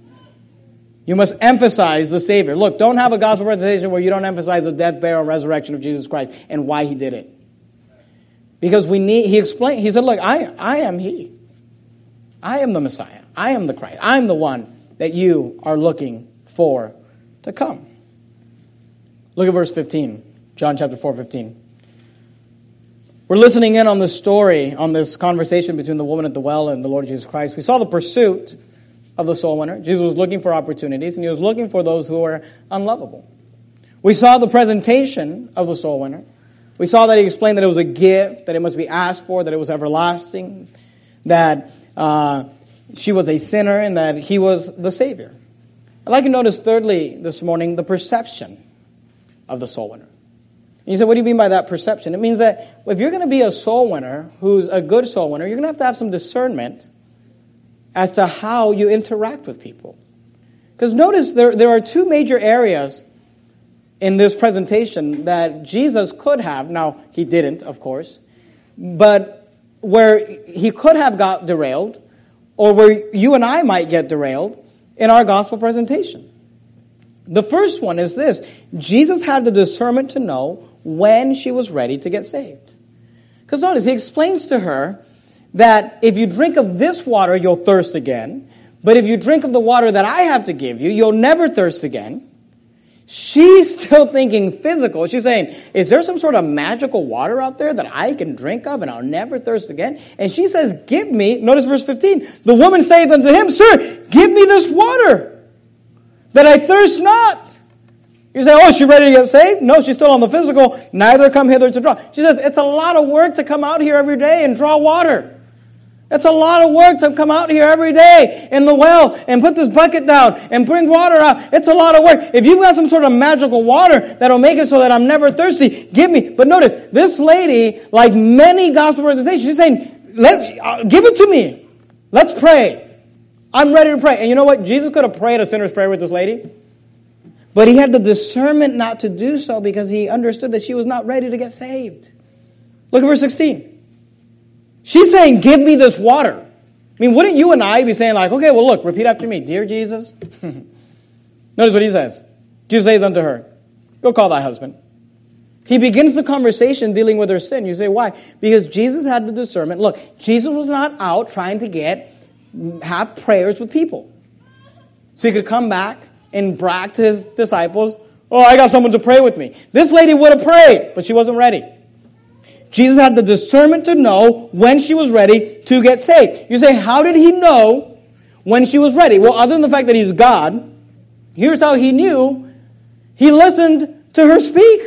Speaker 1: You must emphasize the Savior. Look, don't have a gospel presentation where you don't emphasize the death, burial, and resurrection of Jesus Christ and why He did it. Because we need, He explained, He said, look, I, I am He. I am the Messiah. I am the Christ. I am the one that you are looking for to come. Look at verse fifteen, John chapter four, fifteen. We're listening in on this story, on this conversation between the woman at the well and the Lord Jesus Christ. We saw the pursuit of the soul winner. Jesus was looking for opportunities, and He was looking for those who were unlovable. We saw the presentation of the soul winner. We saw that He explained that it was a gift, that it must be asked for, that it was everlasting, that uh, she was a sinner, and that He was the Savior. I'd like you to notice, thirdly, this morning, the perception of the soul winner. And you say, what do you mean by that perception? It means that if you're going to be a soul winner who's a good soul winner, you're going to have to have some discernment as to how you interact with people. Because notice there, there are two major areas in this presentation that Jesus could have, now He didn't, of course, but where He could have got derailed, or where you and I might get derailed in our gospel presentation. The first one is this. Jesus had the discernment to know when she was ready to get saved. Because notice, He explains to her that if you drink of this water, you'll thirst again. But if you drink of the water that I have to give you, you'll never thirst again. She's still thinking physical. She's saying, is there some sort of magical water out there that I can drink of and I'll never thirst again? And she says, give me, notice verse fifteen, the woman saith unto Him, Sir, give me this water, that I thirst not. You say, oh, is she ready to get saved? No, she's still on the physical. Neither come hither to draw. She says, it's a lot of work to come out here every day and draw water. It's a lot of work to come out here every day in the well and put this bucket down and bring water out. It's a lot of work. If you've got some sort of magical water that'll make it so that I'm never thirsty, give me. But notice, this lady, like many gospel presentations, she's saying, Let's uh, give it to me. Let's pray. I'm ready to pray. And you know what? Jesus could have prayed a sinner's prayer with this lady. But He had the discernment not to do so because He understood that she was not ready to get saved. Look at verse sixteen. She's saying, give me this water. I mean, wouldn't you and I be saying like, okay, well look, repeat after me. Dear Jesus. Notice what He says. Jesus says unto her, go call thy husband. He begins the conversation dealing with her sin. You say, why? Because Jesus had the discernment. Look, Jesus was not out trying to get have prayers with people. So He could come back and brag to His disciples, oh, I got someone to pray with me. This lady would have prayed, but she wasn't ready. Jesus had the discernment to know when she was ready to get saved. You say, how did He know when she was ready? Well, other than the fact that He's God, here's how He knew. He listened to her speak.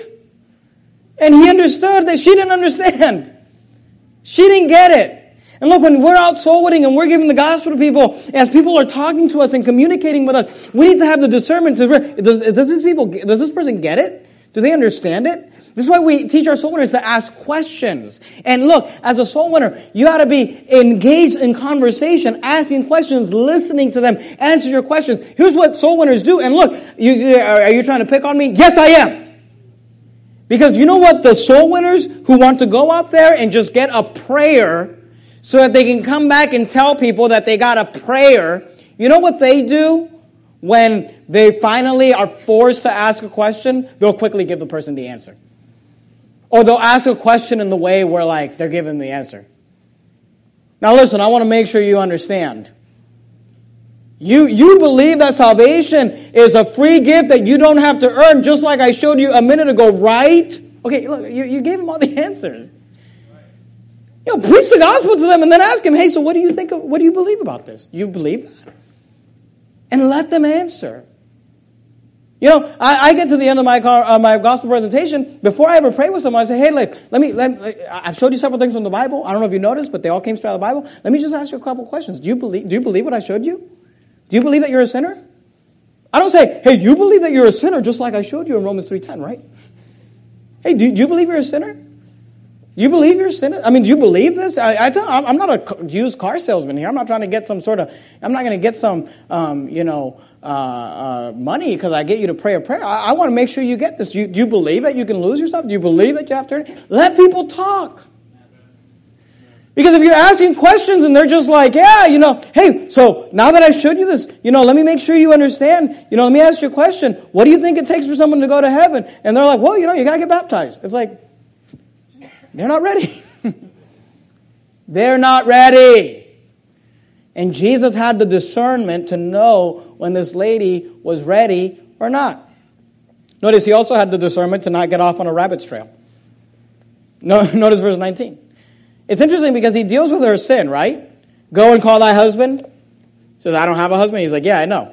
Speaker 1: And He understood that she didn't understand. She didn't get it. And look, when we're out soul winning and we're giving the gospel to people, as people are talking to us and communicating with us, we need to have the discernment to, does, does this people, does this person get it? Do they understand it? This is why we teach our soul winners to ask questions. And look, as a soul winner, you got to be engaged in conversation, asking questions, listening to them, answer your questions. Here's what soul winners do. And look, you, are you trying to pick on me? Yes, I am. Because you know what? The soul winners who want to go out there and just get a prayer so that they can come back and tell people that they got a prayer, you know what they do? When they finally are forced to ask a question, they'll quickly give the person the answer. Or they'll ask a question in the way where, like, they're giving the answer. Now listen, I want to make sure you understand. You, you believe that salvation is a free gift that you don't have to earn, just like I showed you a minute ago, right? Okay, look, you, you gave them all the answers. You know, preach the gospel to them and then ask them, hey, so what do you think of, what do you believe about this? You believe that? And let them answer. You know, I, I get to the end of my car, uh, my gospel presentation. Before I ever pray with someone, I say, hey, like, let me, let me, I've showed you several things from the Bible. I don't know if you noticed, but they all came straight out of the Bible. Let me just ask you a couple questions. Do you believe, do you believe what I showed you? Do you believe that you're a sinner? I don't say, hey, you believe that you're a sinner just like I showed you in Romans three ten, right? Hey, do, do you believe you're a sinner? Do you believe you're a sinner? I mean, do you believe this? I, I tell, I'm not a used car salesman here. I'm not trying to get some sort of, I'm not going to get some, um, you know, uh, uh, money because I get you to pray a prayer. I, I want to make sure you get this. Do you, do you believe that you can lose yourself? Do you believe that you have to? Let people talk. Because if you're asking questions and they're just like, yeah, you know, hey, so now that I showed you this, you know, let me make sure you understand. You know, let me ask you a question. What do you think it takes for someone to go to heaven? And they're like, well, you know, you got to get baptized. It's like, they're not ready. They're not ready. And Jesus had the discernment to know when this lady was ready or not. Notice he also had the discernment to not get off on a rabbit's trail. No, notice verse nineteen. It's interesting because he deals with her sin, right? Go and call thy husband. He says, I don't have a husband. He's like, yeah, I know.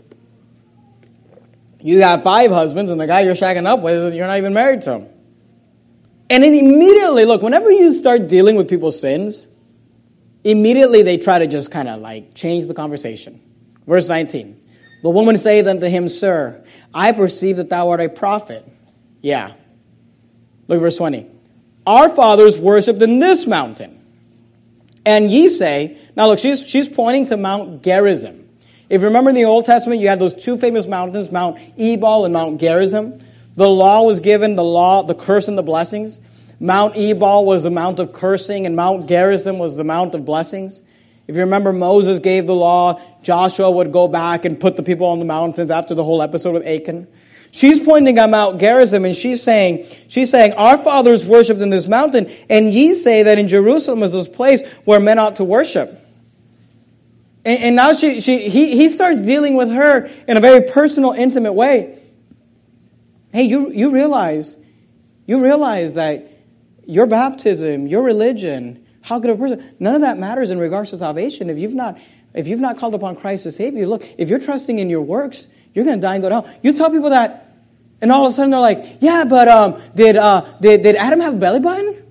Speaker 1: You got five husbands, and the guy you're shacking up with, you're not even married to him. And then immediately, look, whenever you start dealing with people's sins, immediately they try to just kind of like change the conversation. Verse nineteen. The woman saith unto him, Sir, I perceive that thou art a prophet. Yeah. Look at verse twenty. Our fathers worshipped in this mountain. And ye say, now look, she's, she's pointing to Mount Gerizim. If you remember in the Old Testament, you had those two famous mountains, Mount Ebal and Mount Gerizim. The law was given, the law, the curse and the blessings. Mount Ebal was the mount of cursing, and Mount Gerizim was the mount of blessings. If you remember, Moses gave the law. Joshua would go back and put the people on the mountains after the whole episode with Achan. She's pointing at Mount Gerizim, and she's saying, she's saying, our fathers worshipped in this mountain, and ye say that in Jerusalem is this place where men ought to worship. And, and now she, she, he, he starts dealing with her in a very personal, intimate way. Hey, you, you realize, you realize that your baptism, your religion, how good of a person, none of that matters in regards to salvation. If you've not, if you've not called upon Christ to save you, look, if you're trusting in your works, you're going to die and go to hell. You tell people that, and all of a sudden they're like, yeah, but um, did, uh, did, did Adam have a belly button?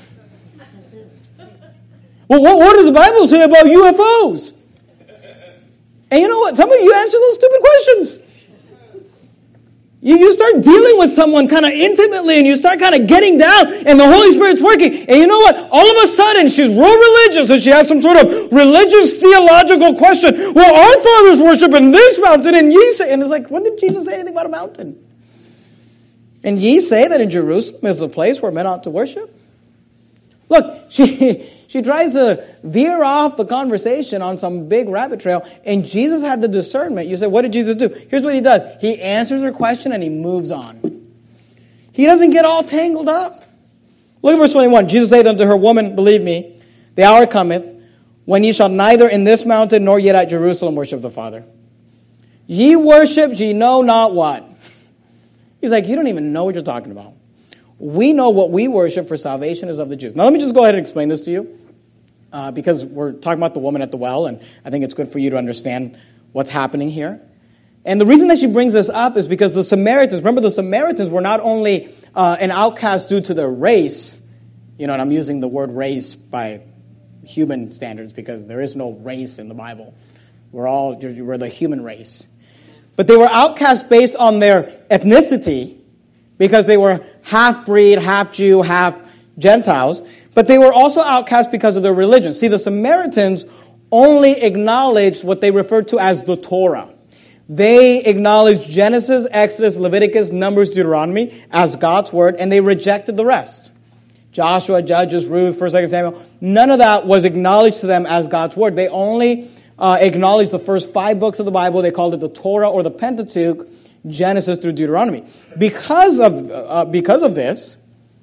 Speaker 1: Well, what, what does the Bible say about U F Os? And you know what? Some of you answer those stupid questions. You, you start dealing with someone kind of intimately, and you start kind of getting down, and the Holy Spirit's working. And you know what? All of a sudden, she's real religious, and she has some sort of religious theological question. Well, our fathers worship in this mountain, and ye say, and it's like, when did Jesus say anything about a mountain? And ye say that in Jerusalem is a place where men ought to worship? Look, she she tries to veer off the conversation on some big rabbit trail, and Jesus had the discernment. You say, what did Jesus do? Here's what he does. He answers her question, and he moves on. He doesn't get all tangled up. Look at verse twenty-one. Jesus saith unto her, Woman, believe me, the hour cometh, when ye shall neither in this mountain nor yet at Jerusalem worship the Father. Ye worship, ye know not what. He's like, you don't even know what you're talking about. We know what we worship, for salvation is of the Jews. Now let me just go ahead and explain this to you, uh, because we're talking about the woman at the well, and I think it's good for you to understand what's happening here. And the reason that she brings this up is because the Samaritans, remember the Samaritans were not only uh, an outcast due to their race, you know, and I'm using the word race by human standards because there is no race in the Bible. We're all, we're the human race. But they were outcast based on their ethnicity, because they were half-breed, half-Jew, half-Gentiles, but they were also outcast because of their religion. See, the Samaritans only acknowledged what they referred to as the Torah. They acknowledged Genesis, Exodus, Leviticus, Numbers, Deuteronomy as God's word, and they rejected the rest. Joshua, Judges, Ruth, First, Second Samuel, none of that was acknowledged to them as God's word. They only uh, acknowledged the first five books of the Bible. They called it the Torah or the Pentateuch, Genesis through Deuteronomy. Because of uh, because of this,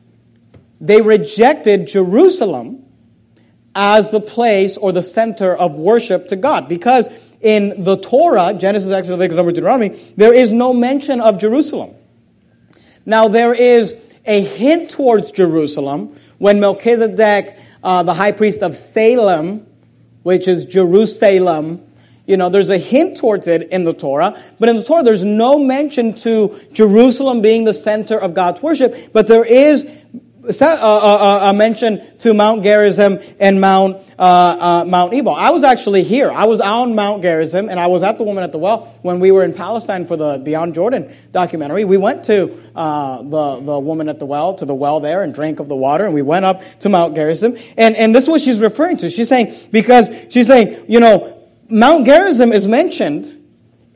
Speaker 1: they rejected Jerusalem as the place or the center of worship to God. Because in the Torah, Genesis, Exodus, Leviticus, Numbers, Deuteronomy, there is no mention of Jerusalem. Now, there is a hint towards Jerusalem when Melchizedek, uh, the high priest of Salem, which is Jerusalem, you know, there's a hint towards it in the Torah. But in the Torah, there's no mention to Jerusalem being the center of God's worship. But there is a, a, a mention to Mount Gerizim and Mount uh, uh, Mount Ebal. I was actually here. I was on Mount Gerizim, and I was at the Woman at the Well when we were in Palestine for the Beyond Jordan documentary. We went to uh, the, the Woman at the Well, to the well there, and drank of the water, and we went up to Mount Gerizim. And, and this is what she's referring to. She's saying, because she's saying, you know, Mount Gerizim is mentioned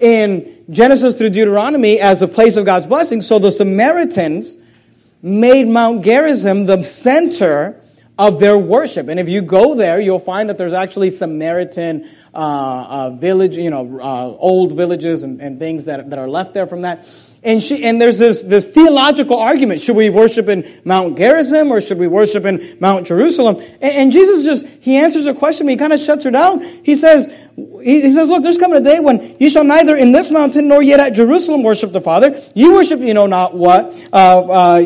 Speaker 1: in Genesis through Deuteronomy as the place of God's blessing, so the Samaritans made Mount Gerizim the center of their worship. And if you go there, you'll find that there's actually Samaritan uh, uh, village, you know, uh, old villages and, and things that, that are left there from that. And she and there's this, this theological argument. Should we worship in Mount Gerizim or should we worship in Mount Jerusalem? And, and Jesus just, he answers her question, but he kind of shuts her down. He says, he, he says, look, there's coming a day when you shall neither in this mountain nor yet at Jerusalem worship the Father. You worship, you know not what. Uh,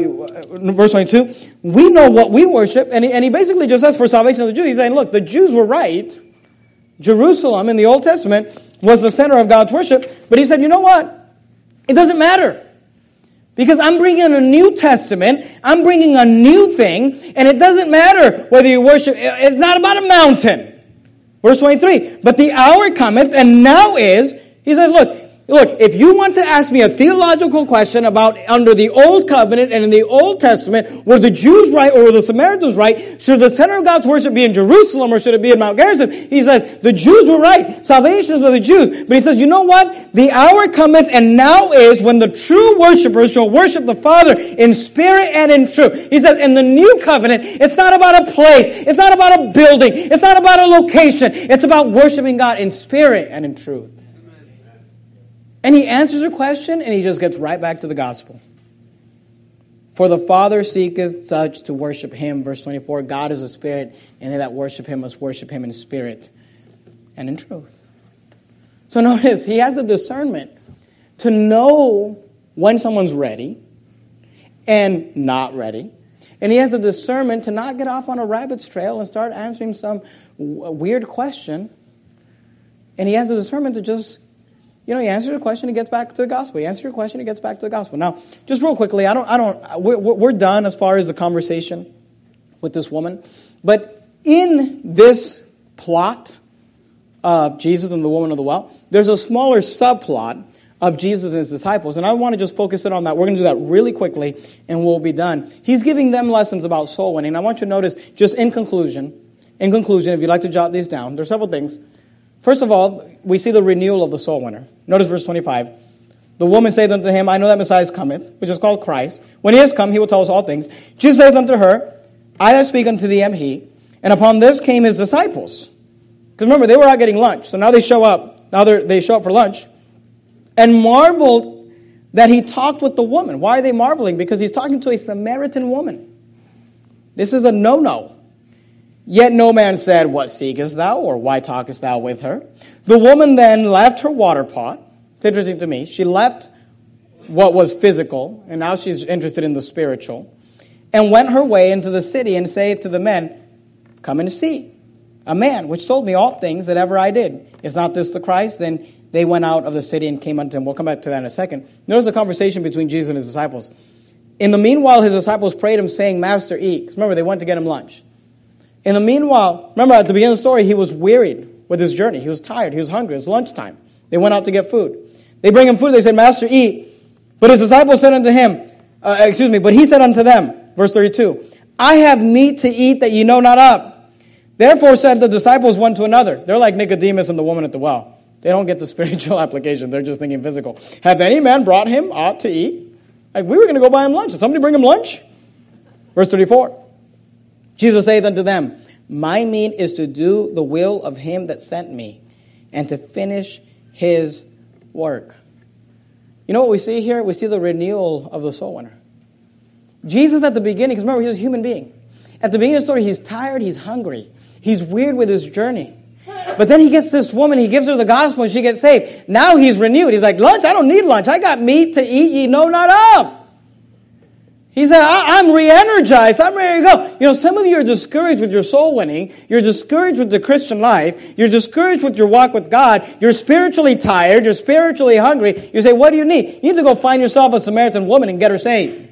Speaker 1: uh, verse twenty-two, we know what we worship. And he, and he basically just says for salvation of the Jews, he's saying, look, the Jews were right. Jerusalem in the Old Testament was the center of God's worship. But he said, you know what? It doesn't matter. Because I'm bringing a New Testament. I'm bringing a new thing. And it doesn't matter whether you worship. It's not about a mountain. Verse twenty-three. But the hour cometh, and now is. He says, look. Look, if you want to ask me a theological question about under the Old Covenant and in the Old Testament, were the Jews right or were the Samaritans right? Should the center of God's worship be in Jerusalem or should it be in Mount Gerizim? He says, the Jews were right. Salvation is of the Jews. But he says, you know what? The hour cometh and now is when the true worshipers shall worship the Father in spirit and in truth. He says, in the New Covenant, it's not about a place. It's not about a building. It's not about a location. It's about worshiping God in spirit and in truth. And he answers her question, and he just gets right back to the gospel. For the Father seeketh such to worship him. Verse twenty-four, God is a spirit, and they that worship him must worship him in spirit and in truth. So notice, he has the discernment to know when someone's ready and not ready. And he has the discernment to not get off on a rabbit's trail and start answering some w- weird question. And he has the discernment to just... You know, he answers a question, he gets back to the gospel. He answers a question, he gets back to the gospel. Now, just real quickly, I don't, I don't, we're, we're done as far as the conversation with this woman. But in this plot of Jesus and the woman of the well, there's a smaller subplot of Jesus and his disciples. And I want to just focus in on that. We're going to do that really quickly, and we'll be done. He's giving them lessons about soul winning. I want you to notice, just in conclusion, in conclusion, if you'd like to jot these down, there's several things. First of all, we see the renewal of the soul winner. Notice verse twenty-five. The woman saith unto him, I know that Messiah cometh, which is called Christ. When he is come, he will tell us all things. Jesus saith unto her, I that speak unto thee am he. And upon this came his disciples. Because remember, they were out getting lunch. So now they show up. Now they show up for lunch. And marveled that he talked with the woman. Why are they marveling? Because he's talking to a Samaritan woman. This is a no-no. Yet no man said, what seekest thou? Or why talkest thou with her? The woman then left her water pot. It's interesting to me. She left what was physical, and now she's interested in the spiritual, and went her way into the city and saith to the men, come and see a man which told me all things that ever I did. Is not this the Christ? Then they went out of the city and came unto him. We'll come back to that in a second. Notice the conversation between Jesus and his disciples. In the meanwhile, his disciples prayed him, saying, Master, eat. Because remember, they went to get him lunch. In the meanwhile, remember at the beginning of the story, he was wearied with his journey. He was tired. He was hungry. It was lunchtime. They went out to get food. They bring him food. They said, Master, eat. But his disciples said unto him, Uh, excuse me, but he said unto them, verse thirty-two, I have meat to eat that ye know not of. Therefore said the disciples one to another. They're like Nicodemus and the woman at the well. They don't get the spiritual application. They're just thinking physical. Hath any man brought him aught to eat? Like, we were going to go buy him lunch. Did somebody bring him lunch? Verse thirty-four. Jesus saith unto them, my meat is to do the will of him that sent me, and to finish his work. You know what we see here? We see the renewal of the soul winner. Jesus at the beginning, because remember, he's a human being. At the beginning of the story, he's tired, he's hungry. He's weird with his journey. But then he gets this woman, he gives her the gospel, and she gets saved. Now he's renewed. He's like, lunch? I don't need lunch. I got meat to eat ye know not of. He said, I- I'm re-energized. I'm ready to go. You know, some of you are discouraged with your soul winning. You're discouraged with the Christian life. You're discouraged with your walk with God. You're spiritually tired. You're spiritually hungry. You say, what do you need? You need to go find yourself a Samaritan woman and get her saved.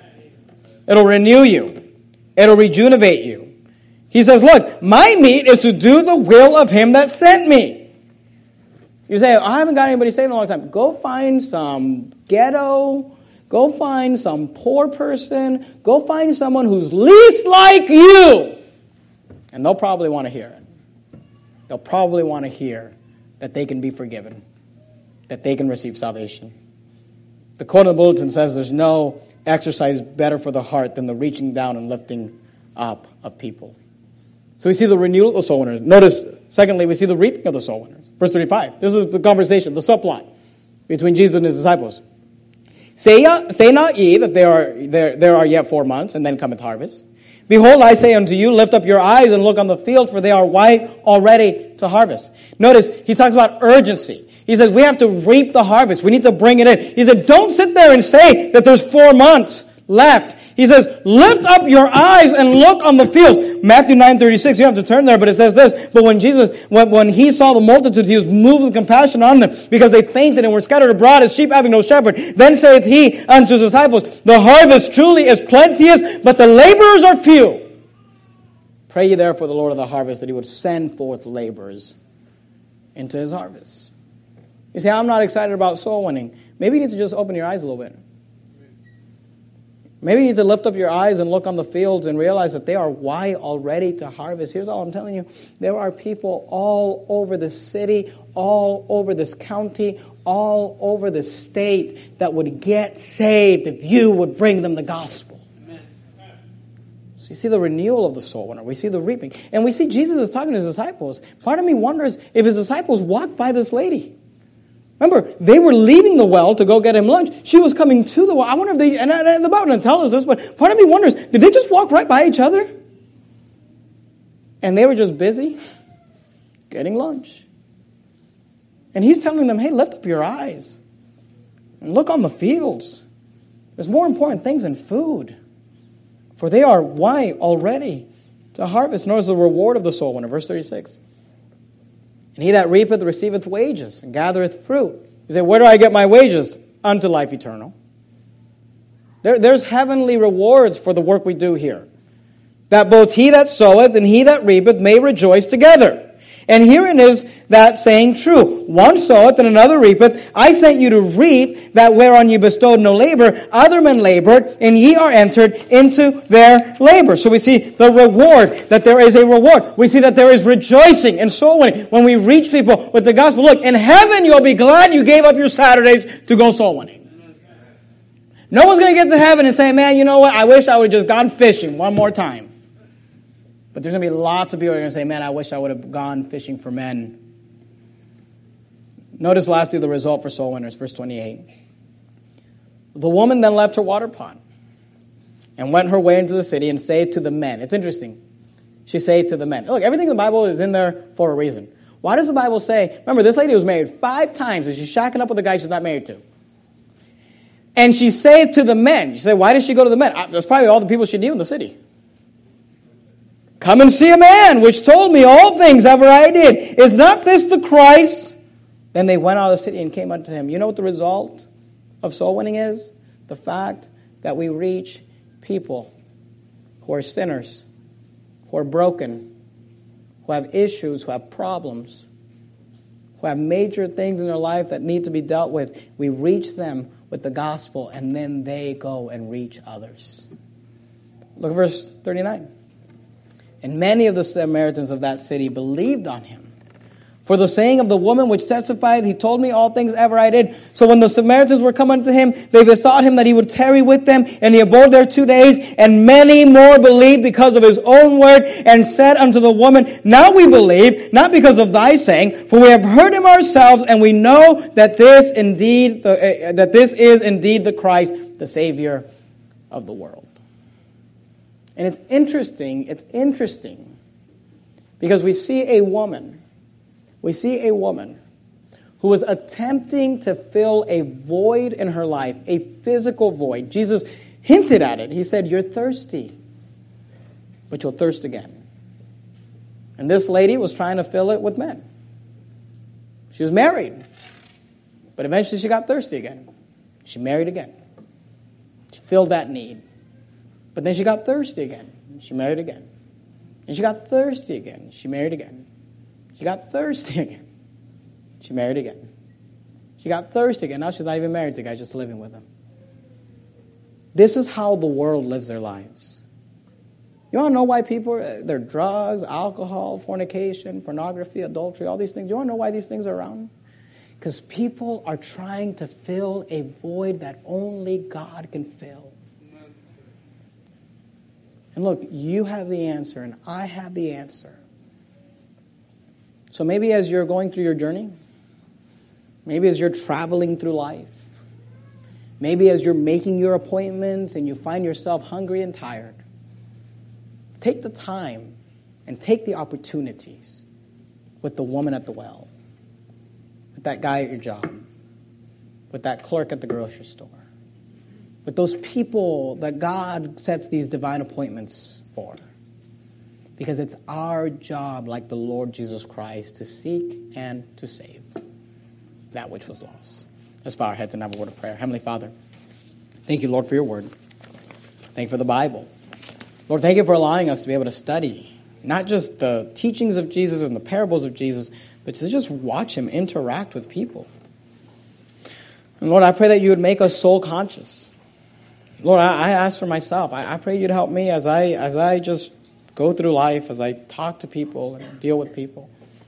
Speaker 1: It'll renew you. It'll rejuvenate you. He says, look, my meat is to do the will of him that sent me. You say, I haven't got anybody saved in a long time. Go find some ghetto. Go find some poor person. Go find someone who's least like you. And they'll probably want to hear it. They'll probably want to hear that they can be forgiven, that they can receive salvation. The quote in the bulletin says there's no exercise better for the heart than the reaching down and lifting up of people. So we see the renewal of the soul winners. Notice, secondly, we see the reaping of the soul winners. Verse thirty-five. This is the conversation, the subplot between Jesus and his disciples. Say, say not ye that there are there, there are yet four months, and then cometh harvest. Behold, I say unto you, lift up your eyes and look on the field, for they are white already to harvest. Notice, he talks about urgency. He says, we have to reap the harvest. We need to bring it in. He said, don't sit there and say that there's four months left. He says, lift up your eyes and look on the field. Matthew nine thirty-six, you have to turn there, but it says this. But when Jesus, when, when he saw the multitude, he was moved with compassion on them, because they fainted and were scattered abroad as sheep having no shepherd. Then saith he unto his disciples, the harvest truly is plenteous, but the laborers are few. Pray ye therefore the Lord of the harvest that he would send forth laborers into his harvest. You say, I'm not excited about soul winning. Maybe you need to just open your eyes a little bit. Maybe you need to lift up your eyes and look on the fields and realize that they are white already to harvest. Here's all I'm telling you. There are people all over the city, all over this county, all over the state that would get saved if you would bring them the gospel. Amen. So you see the renewal of the soul winner. We see the reaping. And we see Jesus is talking to his disciples. Part of me wonders if his disciples walked by this lady. Remember, they were leaving the well to go get him lunch. She was coming to the well. I wonder if they, and, and the Bible doesn't tell us this, but part of me wonders, did they just walk right by each other? And they were just busy getting lunch. And he's telling them, hey, lift up your eyes and look on the fields. There's more important things than food, for they are white already to harvest. Notice the reward of the soul winner, verse thirty-six. And he that reapeth receiveth wages and gathereth fruit. You say, where do I get my wages? Unto life eternal. There, there's heavenly rewards for the work we do here. That both he that soweth and he that reapeth may rejoice together. And herein is that saying true. One soweth and another reapeth. I sent you to reap that whereon ye bestowed no labor. Other men labored, and ye are entered into their labor. So we see the reward, that there is a reward. We see that there is rejoicing in soul winning when we reach people with the gospel. Look, in heaven you'll be glad you gave up your Saturdays to go soul winning. No one's going to get to heaven and say, man, you know what? I wish I would have just gone fishing one more time. But there's going to be lots of people who are going to say, man, I wish I would have gone fishing for men. Notice lastly the result for soul winners, verse twenty-eight. The woman then left her water pot and went her way into the city and said to the men. It's interesting. She said to the men. Look, everything in the Bible is in there for a reason. Why does the Bible say, remember, this lady was married five times and she's shacking up with a guy she's not married to. And she said to the men. She said, why did she go to the men? That's probably all the people she knew in the city. Come and see a man which told me all things ever I did. Is not this the Christ? Then they went out of the city and came unto him. You know what the result of soul winning is? The fact that we reach people who are sinners, who are broken, who have issues, who have problems, who have major things in their life that need to be dealt with. We reach them with the gospel, and then they go and reach others. Look at verse thirty-nine. And many of the Samaritans of that city believed on him. For the saying of the woman which testified, he told me all things ever I did. So when the Samaritans were come unto him, they besought him that he would tarry with them. And he abode there two days. And many more believed because of his own word, and said unto the woman, Now we believe, not because of thy saying, for we have heard him ourselves, and we know that this indeed the, uh, that this is indeed the Christ, the Savior of the world. And it's interesting, it's interesting, because we see a woman We see a woman who was attempting to fill a void in her life, a physical void. Jesus hinted at it. He said, you're thirsty, but you'll thirst again. And this lady was trying to fill it with men. She was married, but eventually she got thirsty again. She married again. She filled that need. But then she got thirsty again. She married again. And she got thirsty again. She married again. She got thirsty again. She married again. She got thirsty again. Now she's not even married to the guy, just living with him. This is how the world lives their lives. You want to know why people, they're drugs, alcohol, fornication, pornography, adultery, all these things. You want to know why these things are around? Because people are trying to fill a void that only God can fill. And look, you have the answer and I have the answer. So maybe as you're going through your journey, maybe as you're traveling through life, maybe as you're making your appointments and you find yourself hungry and tired, take the time and take the opportunities with the woman at the well, with that guy at your job, with that clerk at the grocery store, with those people that God sets these divine appointments for. Because it's our job, like the Lord Jesus Christ, to seek and to save that which was lost. Let's bow our heads and have a word of prayer. Heavenly Father, thank you, Lord, for your word. Thank you for the Bible. Lord, thank you for allowing us to be able to study, not just the teachings of Jesus and the parables of Jesus, but to just watch him interact with people. And Lord, I pray that you would make us soul conscious. Lord, I, I ask for myself. I, I pray you'd help me as I as I just go through life, as I talk to people and deal with people.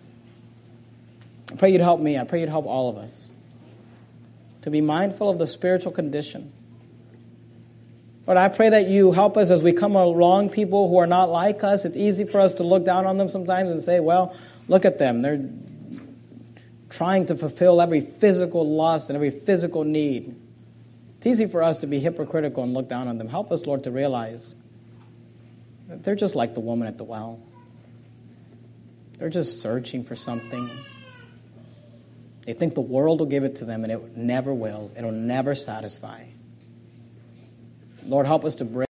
Speaker 1: I pray you'd help me. I pray you'd help all of us to be mindful of the spiritual condition. Lord, I pray that you help us as we come along people who are not like us. It's easy for us to look down on them sometimes and say, well, look at them. They're trying to fulfill every physical lust and every physical need. It's easy for us to be hypocritical and look down on them. Help us, Lord, to realize that they're just like the woman at the well. They're just searching for something. They think the world will give it to them, and it never will. It'll never satisfy. Lord, help us to bring